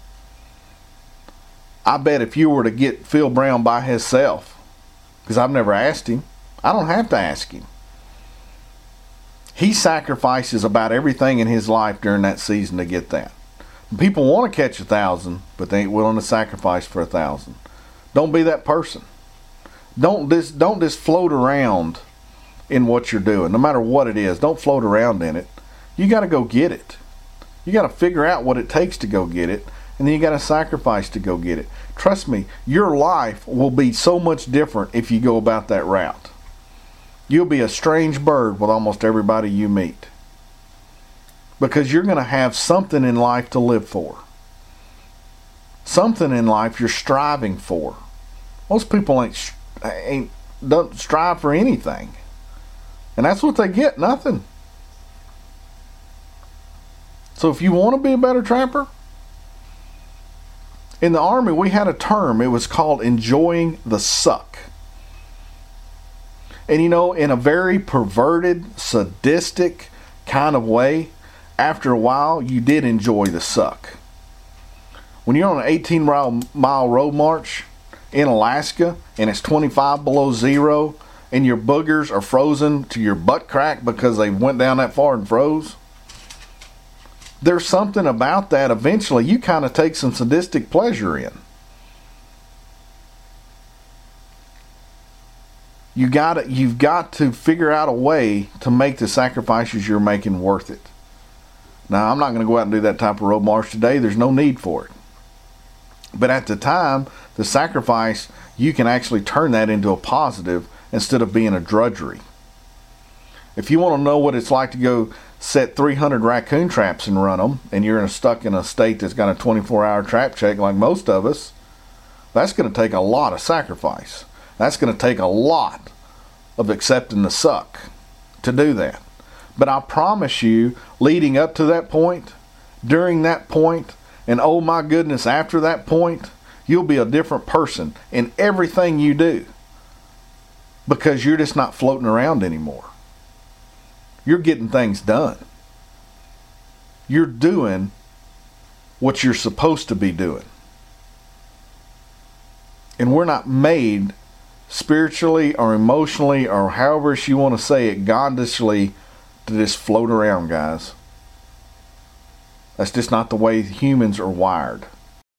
I bet if you were to get Phil Brown by himself, because I've never asked him, I don't have to ask him. He sacrifices about everything in his life during that season to get that. People want to catch 1,000, but they ain't willing to sacrifice for 1,000. Don't be that person. Don't just float around in what you're doing, no matter what it is. Don't float around in it. You got to go get it. You got to figure out what it takes to go get it, and then you got to sacrifice to go get it. Trust me, your life will be so much different if you go about that route. You'll be a strange bird with almost everybody you meet, because you're going to have something in life to live for. Something in life you're striving for. Most people don't strive for anything, and that's what they get, nothing. So if you want to be a better trapper, in the Army we had a term. It was called enjoying the suck. And you know, in a very perverted, sadistic kind of way, after a while you did enjoy the suck. When you're on an 18-mile road march in Alaska and it's 25 below zero and your boogers are frozen to your butt crack because they went down that far and froze, there's something about that eventually you kind of take some sadistic pleasure in. You've got to figure out a way to make the sacrifices you're making worth it. Now, I'm not going to go out and do that type of road march today. There's no need for it. But at the time, the sacrifice, you can actually turn that into a positive instead of being a drudgery. If you want to know what it's like to go set 300 raccoon traps and run them, and you're stuck in a state that's got a 24-hour trap check like most of us, that's going to take a lot of sacrifice. That's going to take a lot of accepting the suck to do that. But I promise you, leading up to that point, during that point, and oh my goodness, after that point, you'll be a different person in everything you do, because you're just not floating around anymore. You're getting things done. You're doing what you're supposed to be doing. And we're not made spiritually or emotionally or however you want to say it, godishly, to just float around, guys. That's just not the way humans are wired.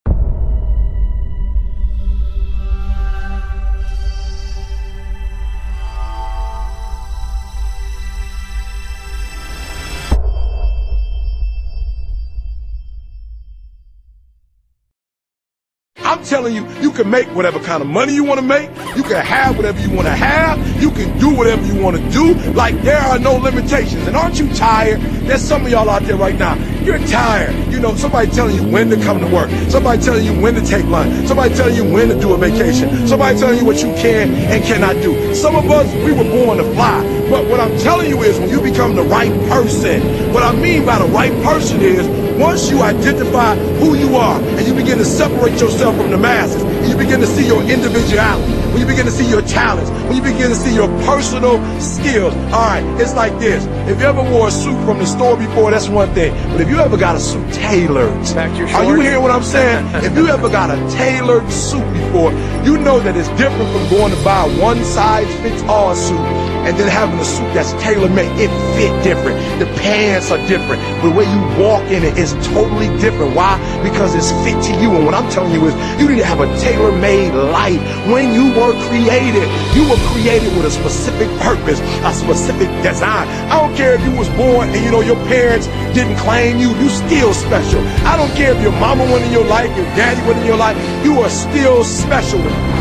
I'm telling you, you can make whatever kind of money you want to make. You can have whatever you want to have. You can do whatever you want to do. Like, there are no limitations. And aren't you tired? There's some of y'all out there right now. You're tired. You know, somebody telling you when to come to work. Somebody telling you when to take lunch. Somebody telling you when to do a vacation. Somebody telling you what you can and cannot do. Some of us, we were born to fly. But what I'm telling you is, when you become the right person, what I mean by the right person is, once you identify who you are and you begin to separate yourself from the masses, and you begin to see your individuality, when you begin to see your talents, when you begin to see your personal skills. All right, it's like this. If you ever wore a suit from the store before, that's one thing. But if you ever got a suit tailored, are you hearing what I'm saying? If you ever got a tailored suit before, you know that it's different from going to buy a one-size-fits-all suit and then having a suit that's tailor-made. It fit different. The pants are different. The way you walk in it is totally different. Why? Because it's fit to you. And what I'm telling you is, you need to have a tailor-made life. When you were created with a specific purpose, a specific design. I don't care if you was born and, you know, your parents didn't claim you. You still special. I don't care if your mama went in your life, your daddy went in your life. You are still special.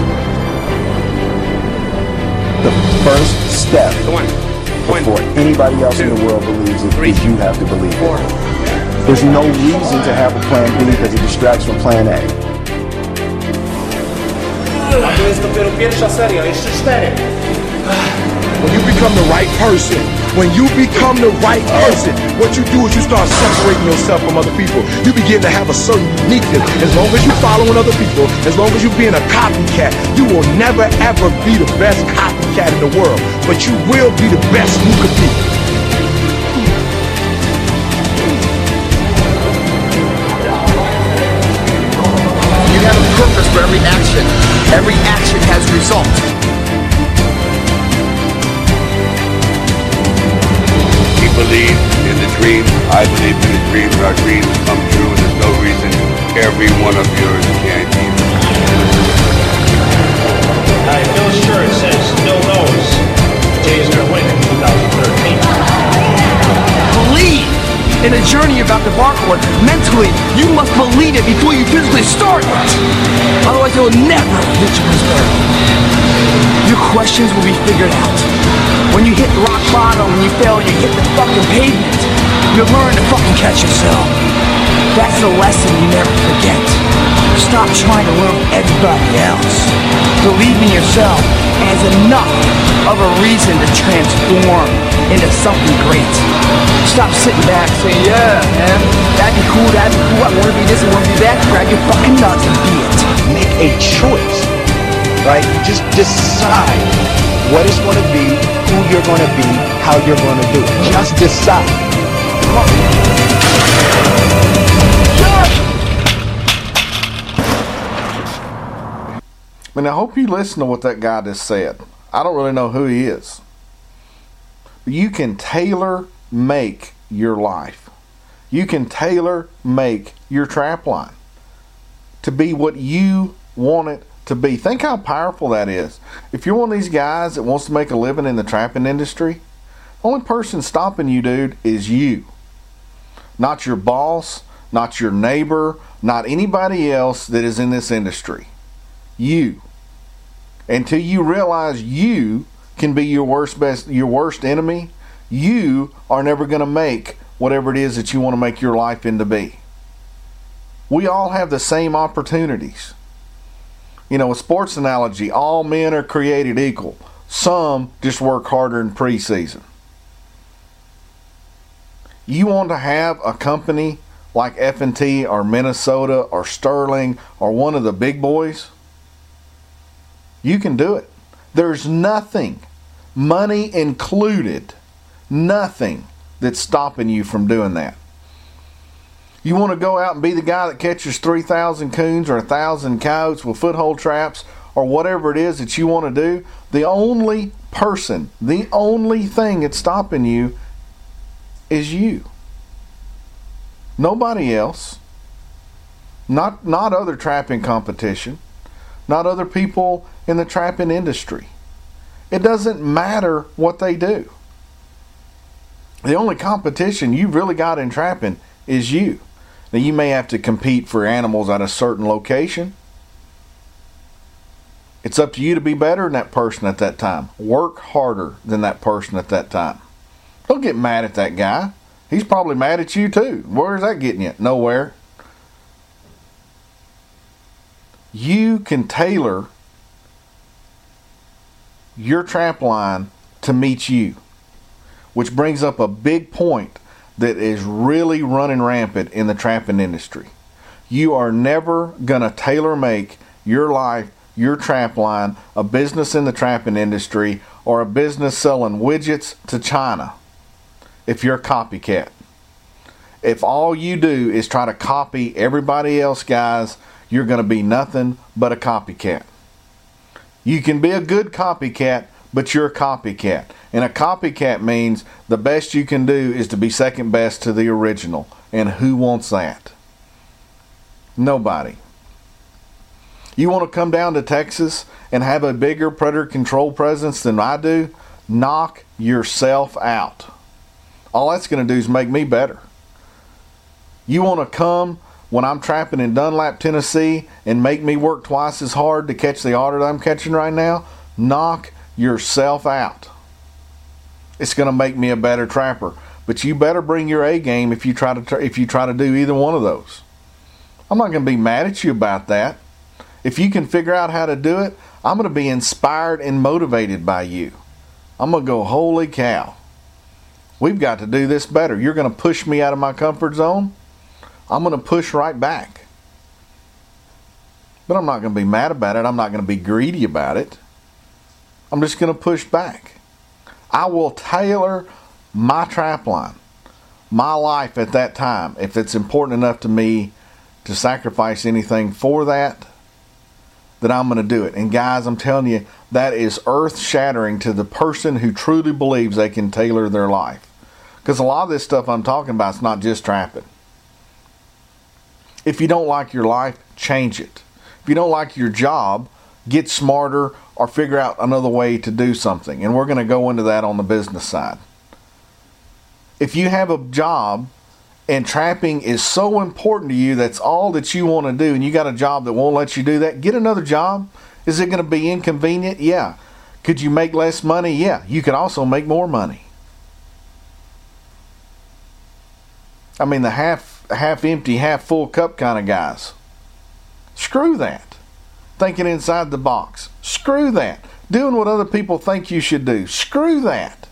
The first step before anybody else in the world believes it is you have to believe it. There's no reason to have a plan B because it distracts from plan A. When you become the right person, what you do is you start separating yourself from other people. You begin to have a certain uniqueness. As long as you're following other people, as long as you're being a copycat, you will never ever be the best copycat in the world. But you will be the best you could be. You have a purpose for every action. Every action has results. We believe in the dream. I believe in the dream. Our dreams come true. There's no every one of yours can't either. Alright, Bill's shirt says Bill knows Jay's gonna win in 2013. Believe in a journey about the barcode. Mentally, you must believe it before you physically start it. Otherwise, you'll never reach your goal. Your questions will be figured out. When you hit rock bottom and you fail and you hit the fucking pavement, you'll learn to fucking catch yourself. That's the lesson you never forget. Stop trying to learn from everybody else. Believe in yourself as enough of a reason to transform into something great. Stop sitting back saying, yeah, man, that'd be cool, I want to be this, I want to be that. Grab your fucking nuts and be it. Make a choice, right? You just decide what it's going to be, who you're going to be, how you're going to do it. Just decide. Come on. I mean, I hope you listen to what that guy just said. I don't really know who he is. You can tailor make your life. You can tailor make your trap line to be what you want it to be. Think how powerful that is. If you're one of these guys that wants to make a living in the trapping industry, the only person stopping you, dude, is you. Not your boss, not your neighbor, not anybody else that is in this industry. You. Until you realize you can be your worst enemy, you are never going to make whatever it is that you want to make your life into be. We all have the same opportunities. You know, a sports analogy, all men are created equal. Some just work harder in preseason. You want to have a company like F&T or Minnesota or Sterling or one of the big boys? You can do it. There's nothing, money included, nothing that's stopping you from doing that. You want to go out and be the guy that catches 3,000 coons or 1,000 coyotes with foothold traps or whatever it is that you want to do, the only person, the only thing that's stopping you is you. Nobody else. Not other trapping competition. Not other people in the trapping industry. It doesn't matter what they do. The only competition you've really got in trapping is you. Now, you may have to compete for animals at a certain location. It's up to you to be better than that person at that time. Work harder than that person at that time. Don't get mad at that guy. He's probably mad at you too. Where's that getting you? Nowhere. You can tailor your trap line to meet you, which brings up a big point that is really running rampant in the trapping industry. You are never going to tailor make your life, your trap line, a business in the trapping industry, or a business selling widgets to China if you're a copycat. If all you do is try to copy everybody else, guys, you're going to be nothing but a copycat. You can be a good copycat, but you're a copycat. And a copycat means the best you can do is to be second best to the original. And who wants that? Nobody. You want to come down to Texas and have a bigger predator control presence than I do? Knock yourself out. All that's going to do is make me better. You want to come when I'm trapping in Dunlap, Tennessee, and make me work twice as hard to catch the otter that I'm catching right now? Knock yourself out. It's going to make me a better trapper. But you better bring your A game if you try to do either one of those. I'm not going to be mad at you about that. If you can figure out how to do it, I'm going to be inspired and motivated by you. I'm going to go, holy cow. We've got to do this better. You're going to push me out of my comfort zone. I'm going to push right back. But I'm not going to be mad about it. I'm not going to be greedy about it. I'm just going to push back. I will tailor my trap line, my life at that time, if it's important enough to me to sacrifice anything for that, then I'm going to do it. And guys, I'm telling you, that is earth-shattering to the person who truly believes they can tailor their life. Because a lot of this stuff I'm talking about is not just trapping. If you don't like your life, change it. If you don't like your job, get smarter or figure out another way to do something. And we're going to go into that on the business side. If you have a job and trapping is so important to you, that's all that you want to do, and you got a job that won't let you do that, get another job. Is it going to be inconvenient? Yeah. Could you make less money? Yeah. You could also make more money. I mean, the half empty, half full cup kind of guys. Screw that. Thinking inside the box. Screw that. Doing what other people think you should do. Screw that.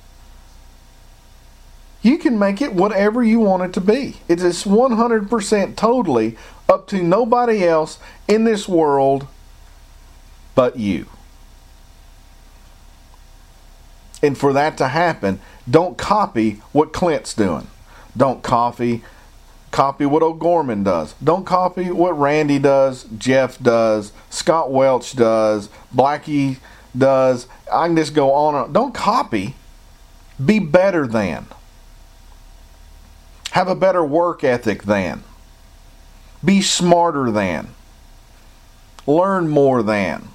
You can make it whatever you want it to be. It is 100% totally up to nobody else in this world but you. And for that to happen, don't copy what Clint's doing. Don't copy what O'Gorman does. Don't copy what Randy does, Jeff does, Scott Welch does, Blackie does. I can just go on. Don't copy. Be better than. Have a better work ethic than. Be smarter than. Learn more than.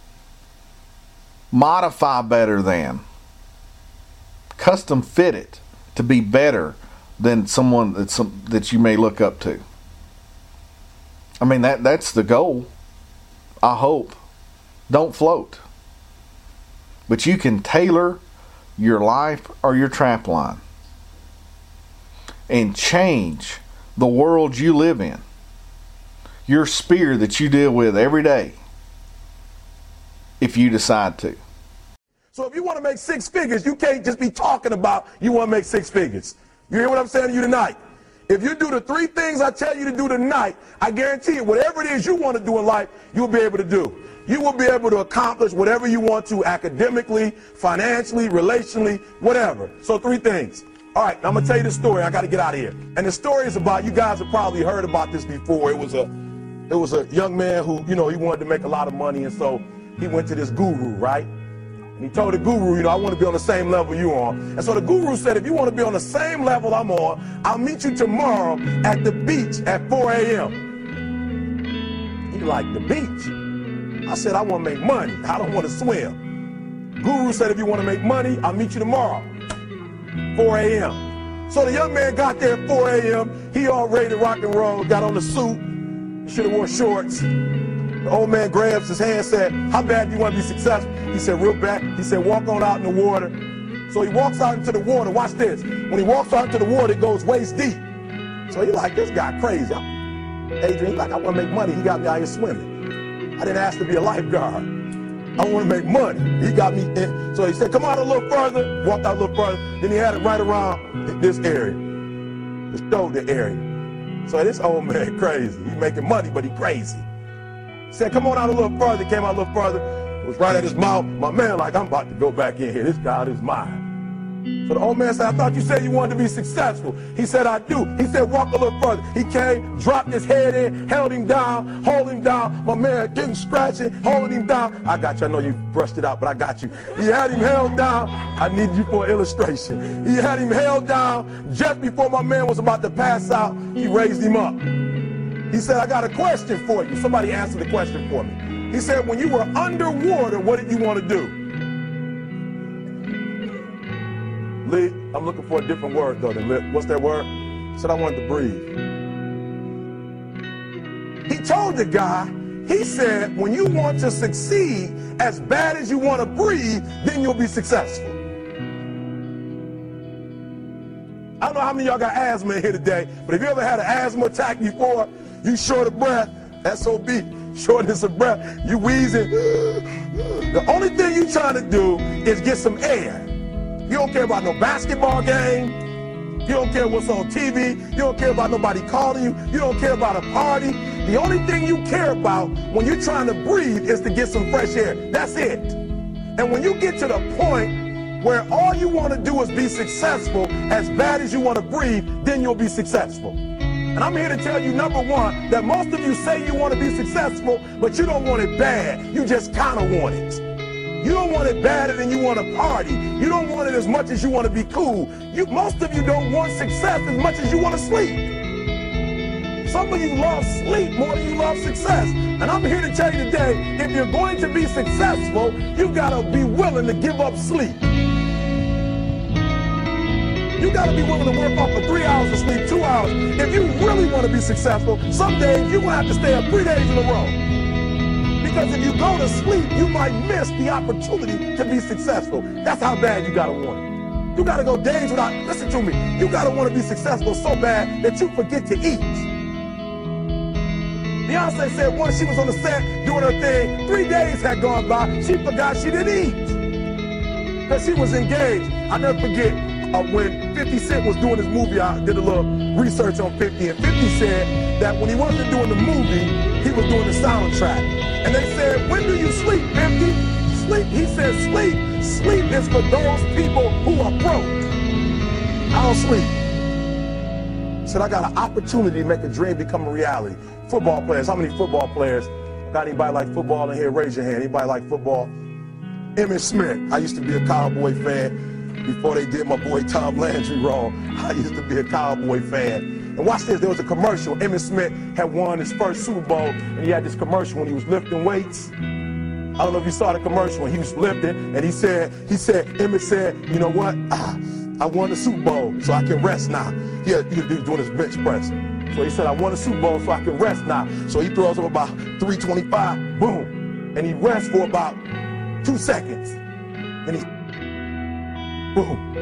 Modify better than. Custom fit it to be better than someone that you may look up to. I mean, that's the goal. I hope. Don't float. But you can tailor your life or your trap line and change the world you live in. Your sphere that you deal with every day, if you decide to. So if you want to make 6 figures, you can't just be talking about you want to make 6 figures. You hear what I'm saying to you tonight? If you do the 3 things I tell you to do tonight, I guarantee you, whatever it is you want to do in life, you'll be able to do. You will be able to accomplish whatever you want to academically, financially, relationally, whatever. So 3 things. All right, I'm going to tell you the story. I got to get out of here. And the story is about, you guys have probably heard about this before. It was a young man who, he wanted to make a lot of money, and so he went to this guru, right? And he told the guru, I want to be on the same level you're on. And so the guru said, if you want to be on the same level I'm on, I'll meet you tomorrow at the beach at 4 a.m. He like, the beach? I said, I want to make money. I don't want to swim. Guru said, if you want to make money, I'll meet you tomorrow, 4 a.m. So the young man got there at 4 a.m. He all ready to rock and roll, got on the suit, should have wore shorts. The old man grabs his hand and said, how bad do you want to be successful? He said, real bad. He said, walk on out in the water. So he walks out into the water. Watch this. When he walks out into the water, it goes waist deep. So he like, this guy crazy. Adrian, he like, I want to make money. He got me out here swimming. I didn't ask to be a lifeguard. I want to make money. He got me in. So he said, come out a little further. Walked out a little further. Then he had it right around this area, the shoulder area. So this old man crazy. He's making money, but he crazy. He said, come on out a little further. Came out a little further. It was right at his mouth. My man like, I'm about to go back in here. This guy is mine. So the old man said, I thought you said you wanted to be successful. He said, I do. He said, walk a little further. He came, dropped his head in, held him down, hold him down. My man getting scratching, holding him down. I got you. I know you brushed it out, but I got you. He had him held down. I need you for an illustration. He had him held down. Just before my man was about to pass out, he raised him up. He said, I got a question for you. Somebody answer the question for me. He said, when you were underwater, what did you want to do? Lee, I'm looking for a different word though than Lee. What's that word? He said, I wanted to breathe. He told the guy, he said, when you want to succeed as bad as you want to breathe, then you'll be successful. I don't know how many of y'all got asthma in here today, but if you ever had an asthma attack before, you short of breath, SOB, shortness of breath, you wheezing. The only thing you trying to do is get some air. You don't care about no basketball game. You don't care what's on TV. You don't care about nobody calling you. You don't care about a party. The only thing you care about when you're trying to breathe is to get some fresh air. That's it. And when you get to the point where all you want to do is be successful as bad as you want to breathe, then you'll be successful. And I'm here to tell you, number one, that most of you say you want to be successful, but you don't want it bad. You just kind of want it. You don't want it badder than you want to party. You don't want it as much as you want to be cool. Most of you don't want success as much as you want to sleep. Some of you love sleep more than you love success. And I'm here to tell you today, if you're going to be successful, you gotta be willing to give up sleep. You gotta be willing to work off for 3 hours of sleep, 2 hours. If you really want to be successful, some days you're gonna have to stay up 3 days in a row. Because if you go to sleep, you might miss the opportunity to be successful. That's how bad you gotta want it. You gotta go days without, listen to me, you gotta want to be successful so bad that you forget to eat. Beyonce said once she was on the set doing her thing, 3 days had gone by, she forgot she didn't eat. Because she was engaged. I'll never forget when 50 Cent was doing his movie, I did a little research on 50, and 50 said that when he wasn't doing the movie, he was doing the soundtrack. And they said, when do you sleep, 50? Sleep, he said, sleep is for those people who are broke. I don't sleep. Said I got an opportunity to make a dream become a reality. Football players, how many football players? Got anybody like football in here? Raise your hand. Anybody like football? Emmitt Smith. I used to be a Cowboy fan before they did my boy Tom Landry wrong. I used to be a Cowboy fan. And watch this, there was a commercial. Emmitt Smith had won his first Super Bowl, and he had this commercial when he was lifting weights. I don't know if you saw the commercial when he was lifting, and he said, Emmitt said, you know what? I won the Super Bowl, so I can rest now. He was doing his bench press. So he said, I won the Super Bowl, so I can rest now. So he throws up about 325, boom. And he rests for about 2 seconds. And he, boom,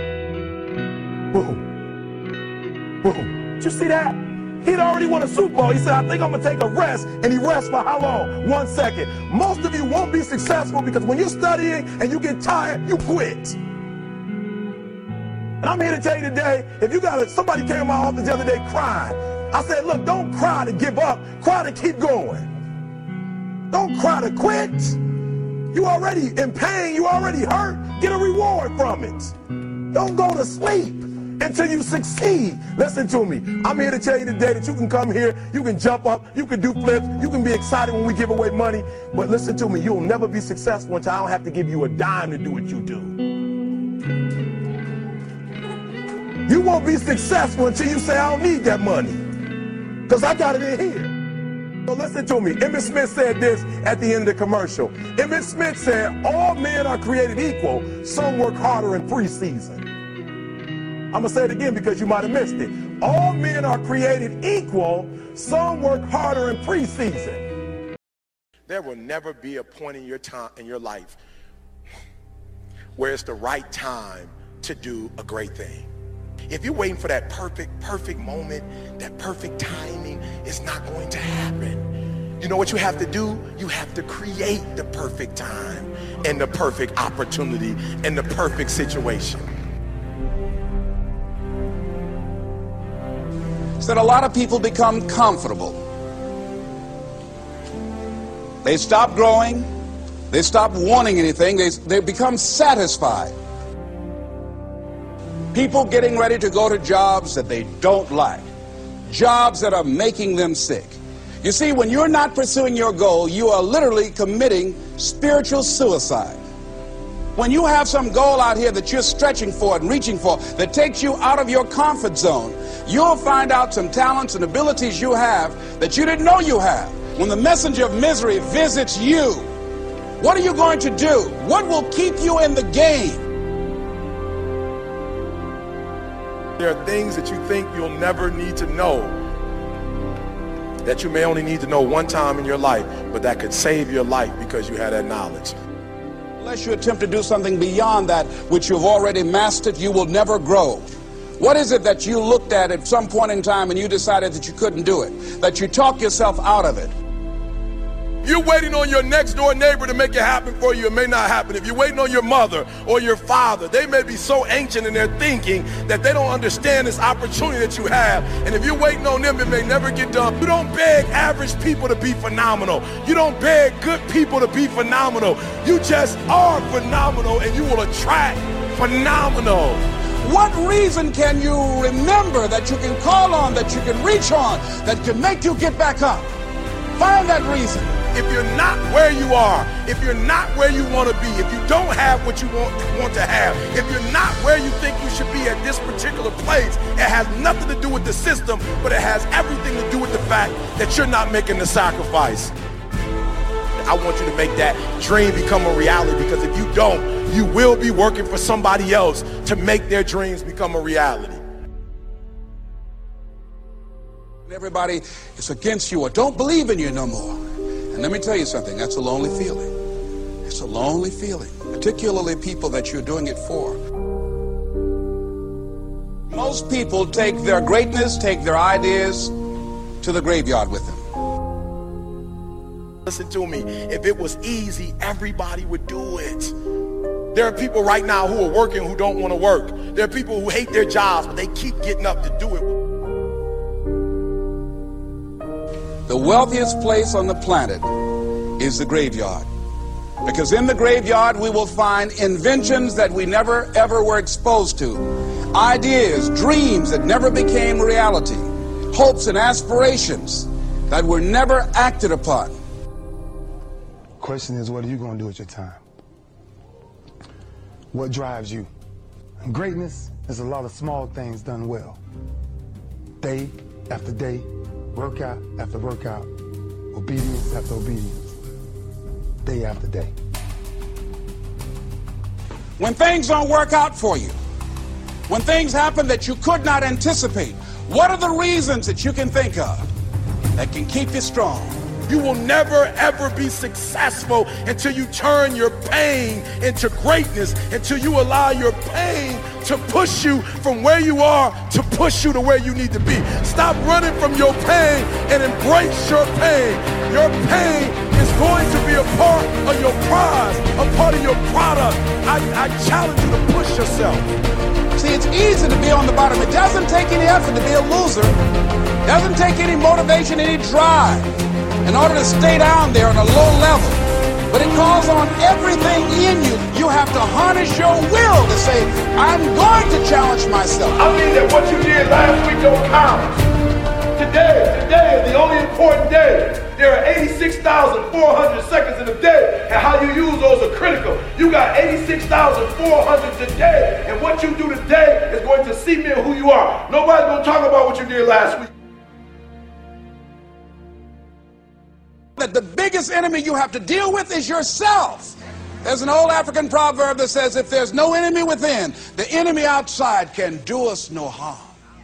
boom, boom. Did you see that? He'd already won a Super Bowl. He said, I think I'm going to take a rest. And he rests for how long? 1 second. Most of you won't be successful because when you're studying and you get tired, you quit. And I'm here to tell you today, if you got somebody came to my office the other day crying. I said, look, don't cry to give up. Cry to keep going. Don't cry to quit. You already in pain. You already hurt. Get a reward from it. Don't go to sleep until you succeed. Listen to me. I'm here to tell you today that you can come here, you can jump up, you can do flips, you can be excited when we give away money. But listen to me, you'll never be successful until I don't have to give you a dime to do what you do. You won't be successful until you say, I don't need that money, because I got it in here. So listen to me. Emmitt Smith said this at the end of the commercial. Emmitt Smith said, all men are created equal. Some work harder in preseason. I'm going to say it again because you might have missed it. All men are created equal. Some work harder in preseason. There will never be a point in your life where it's the right time to do a great thing. If you're waiting for that perfect moment, that perfect timing, it's not going to happen. You know what you have to do? You have to create the perfect time and the perfect opportunity and the perfect situation. That a lot of people become comfortable. They stop growing. They stop wanting anything. They become satisfied. People getting ready to go to jobs that they don't like. Jobs that are making them sick. You see, when you're not pursuing your goal, you are literally committing spiritual suicide. When you have some goal out here that you're stretching for and reaching for that takes you out of your comfort zone, you'll find out some talents and abilities you have that you didn't know you have. When the messenger of misery visits you, what are you going to do? What will keep you in the game? There are things that you think you'll never need to know, that you may only need to know one time in your life, but that could save your life because you had that knowledge. Unless you attempt to do something beyond that which you've already mastered, you will never grow. What is it that you looked at some point in time and you decided that you couldn't do it, that you talked yourself out of it? You're waiting on your next door neighbor to make it happen for you. It may not happen. If you're waiting on your mother or your father, they may be so ancient in their thinking that they don't understand this opportunity that you have. And if you're waiting on them, it may never get done. You don't beg average people to be phenomenal. You don't beg good people to be phenomenal. You just are phenomenal, and you will attract phenomenal. What reason can you remember that you can call on, that you can reach on, that can make you get back up? Find that reason. If you're not where you are, if you're not where you want to be, if you don't have what you want to have, if you're not where you think you should be at this particular place, it has nothing to do with the system, but it has everything to do with the fact that you're not making the sacrifice. I want you to make that dream become a reality, because if you don't, you will be working for somebody else to make their dreams become a reality. Everybody is against you or don't believe in you no more. And let me tell you something, that's a lonely feeling. It's a lonely feeling, particularly people that you're doing it for. Most people take their greatness, take their ideas to the graveyard with them. Listen to me, if it was easy, everybody would do it. There are people right now who are working who don't want to work. There are people who hate their jobs, but they keep getting up to do it. The wealthiest place on the planet is the graveyard. Because in the graveyard, we will find inventions that we never, ever were exposed to. Ideas, dreams that never became reality. Hopes and aspirations that were never acted upon. Question is, what are you going to do with your time? What drives you? And greatness is a lot of small things done well. Day after day, workout after workout, obedience after obedience, day after day. When things don't work out for you, when things happen that you could not anticipate, what are the reasons that you can think of that can keep you strong? You will never, ever be successful until you turn your pain into greatness, until you allow your pain to push you from where you are to push you to where you need to be. Stop running from your pain and embrace your pain. Your pain is going to be a part of your prize, a part of your product. I challenge you to push yourself. See, it's easy to be on the bottom. It doesn't take any effort to be a loser. It doesn't take any motivation, any drive in order to stay down there on a low level. But it calls on everything in you. You have to harness your will to say, I'm going to challenge myself. I mean that what you did last week don't count. Today is the only important day. There are 86,400 seconds in a day, and how you use those are critical. You got 86,400 today, and what you do today is going to cement who you are. Nobody's going to talk about what you did last week. That the biggest enemy you have to deal with is yourself. There's an old African proverb that says, if there's no enemy within, the enemy outside can do us no harm.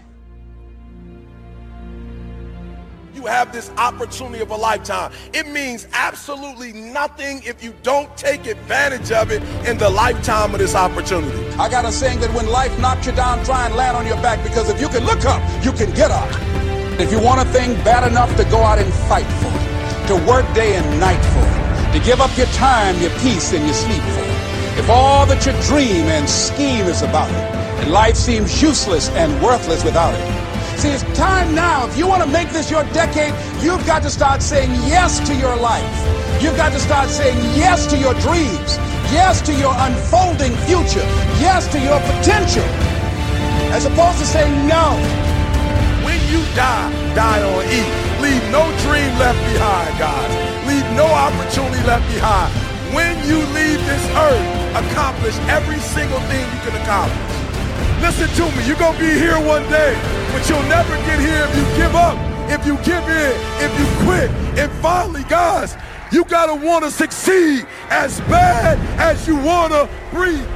You have this opportunity of a lifetime. It means absolutely nothing if you don't take advantage of it in the lifetime of this opportunity. I got a saying that when life knocks you down, try and land on your back, because if you can look up, you can get up. If you want a thing bad enough to go out and fight for it, to work day and night for it, to give up your time, your peace, and your sleep for it. If all that you dream and scheme is about it, and life seems useless and worthless without it. See, it's time now. If you want to make this your decade, you've got to start saying yes to your life. You've got to start saying yes to your dreams, yes to your unfolding future, yes to your potential, as opposed to saying no. When you die, die on E. Leave no dream left behind, guys. Leave no opportunity left behind. When you leave this earth, accomplish every single thing you can accomplish. Listen to me, you're going to be here one day, but you'll never get here if you give up, if you give in, if you quit. And finally, guys, you got to want to succeed as bad as you want to breathe.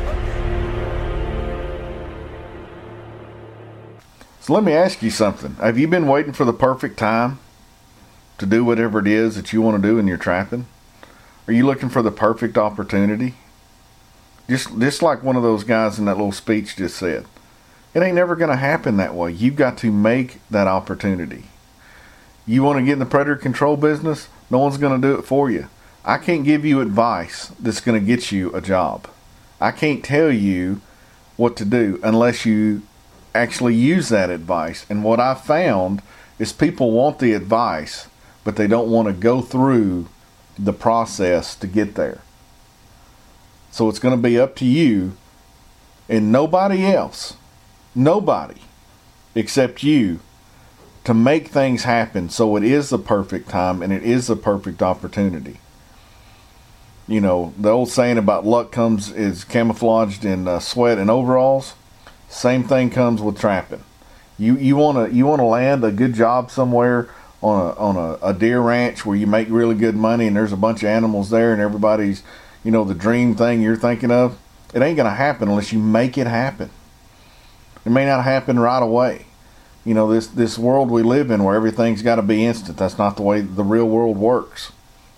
So let me ask you something. Have you been waiting for the perfect time to do whatever it is that you want to do in your trapping? Are you looking for the perfect opportunity? Just like one of those guys in that little speech just said. It ain't never going to happen that way. You've got to make that opportunity. You want to get in the predator control business? No one's going to do it for you. I can't give you advice that's going to get you a job. I can't tell you what to do unless you actually use that advice. And what I found is people want the advice, but they don't want to go through the process to get there. So it's going to be up to you and nobody else, nobody except you, to make things happen so it is the perfect time and it is the perfect opportunity. You know, the old saying about luck is camouflaged in sweat and overalls. Same thing comes with trapping. You want to land a good job somewhere on a deer ranch where you make really good money and there's a bunch of animals there and everybody's, you know, the dream thing you're thinking of. It ain't going to happen unless you make it happen. It may not happen right away. You know, this world we live in where everything's got to be instant. That's not the way the real world works.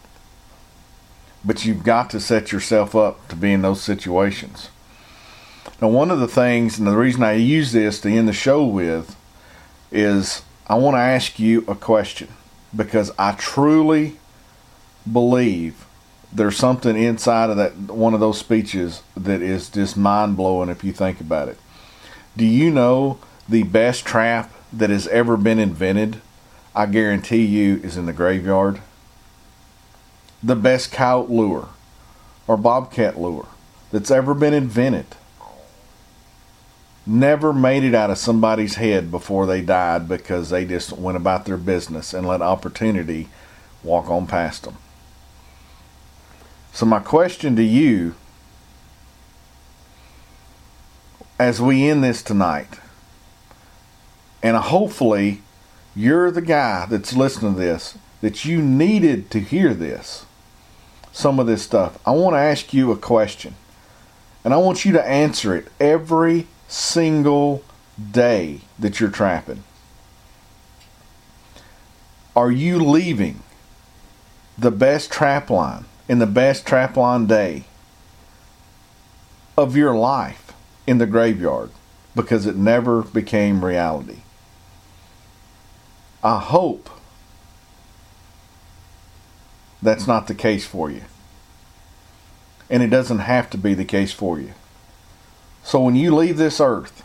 But you've got to set yourself up to be in those situations. Now, one of the things, and the reason I use this to end the show with, is I want to ask you a question, because I truly believe there's something inside of that one of those speeches that is just mind-blowing if you think about it. Do you know the best trap that has ever been invented, I guarantee you, is in the graveyard? The best coyote lure or bobcat lure that's ever been invented never made it out of somebody's head before they died because they just went about their business and let opportunity walk on past them. So my question to you as we end this tonight, and hopefully you're the guy that's listening to this, that you needed to hear this, some of this stuff. I want to ask you a question, and I want you to answer it every single day that you're trapping. Are you leaving the best trap line in the best trap line day of your life in the graveyard because it never became reality? I hope that's not the case for you. And it doesn't have to be the case for you. So when you leave this earth,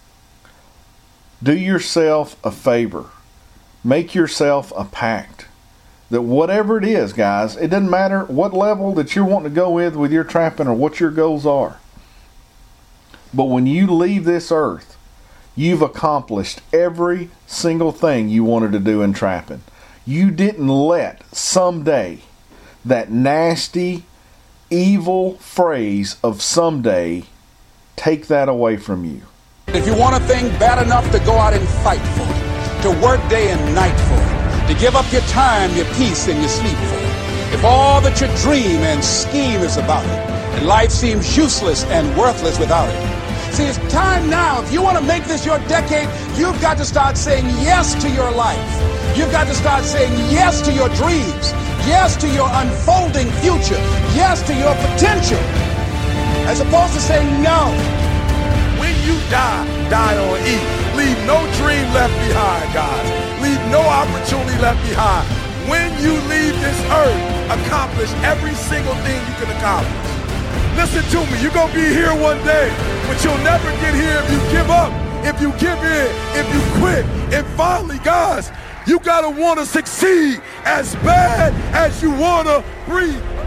do yourself a favor. Make yourself a pact that whatever it is, guys, it doesn't matter what level that you're wanting to go with your trapping or what your goals are. But when you leave this earth, you've accomplished every single thing you wanted to do in trapping. You didn't let someday, that nasty, evil phrase of someday, take that away from you. If you want a thing bad enough to go out and fight for it, to work day and night for it, to give up your time, your peace, and your sleep for it, if all that you dream and scheme is about it, and life seems useless and worthless without it, see, it's time now. If you want to make this your decade, you've got to start saying yes to your life. You've got to start saying yes to your dreams, yes to your unfolding future, yes to your potential, as opposed to saying no. When you die on E. Leave no dream left behind, guys. Leave no opportunity left behind. When you leave this earth, accomplish every single thing you can accomplish. Listen to me, you're going to be here one day, but you'll never get here if you give up, if you give in, if you quit. And finally, guys, you got to want to succeed as bad as you want to breathe.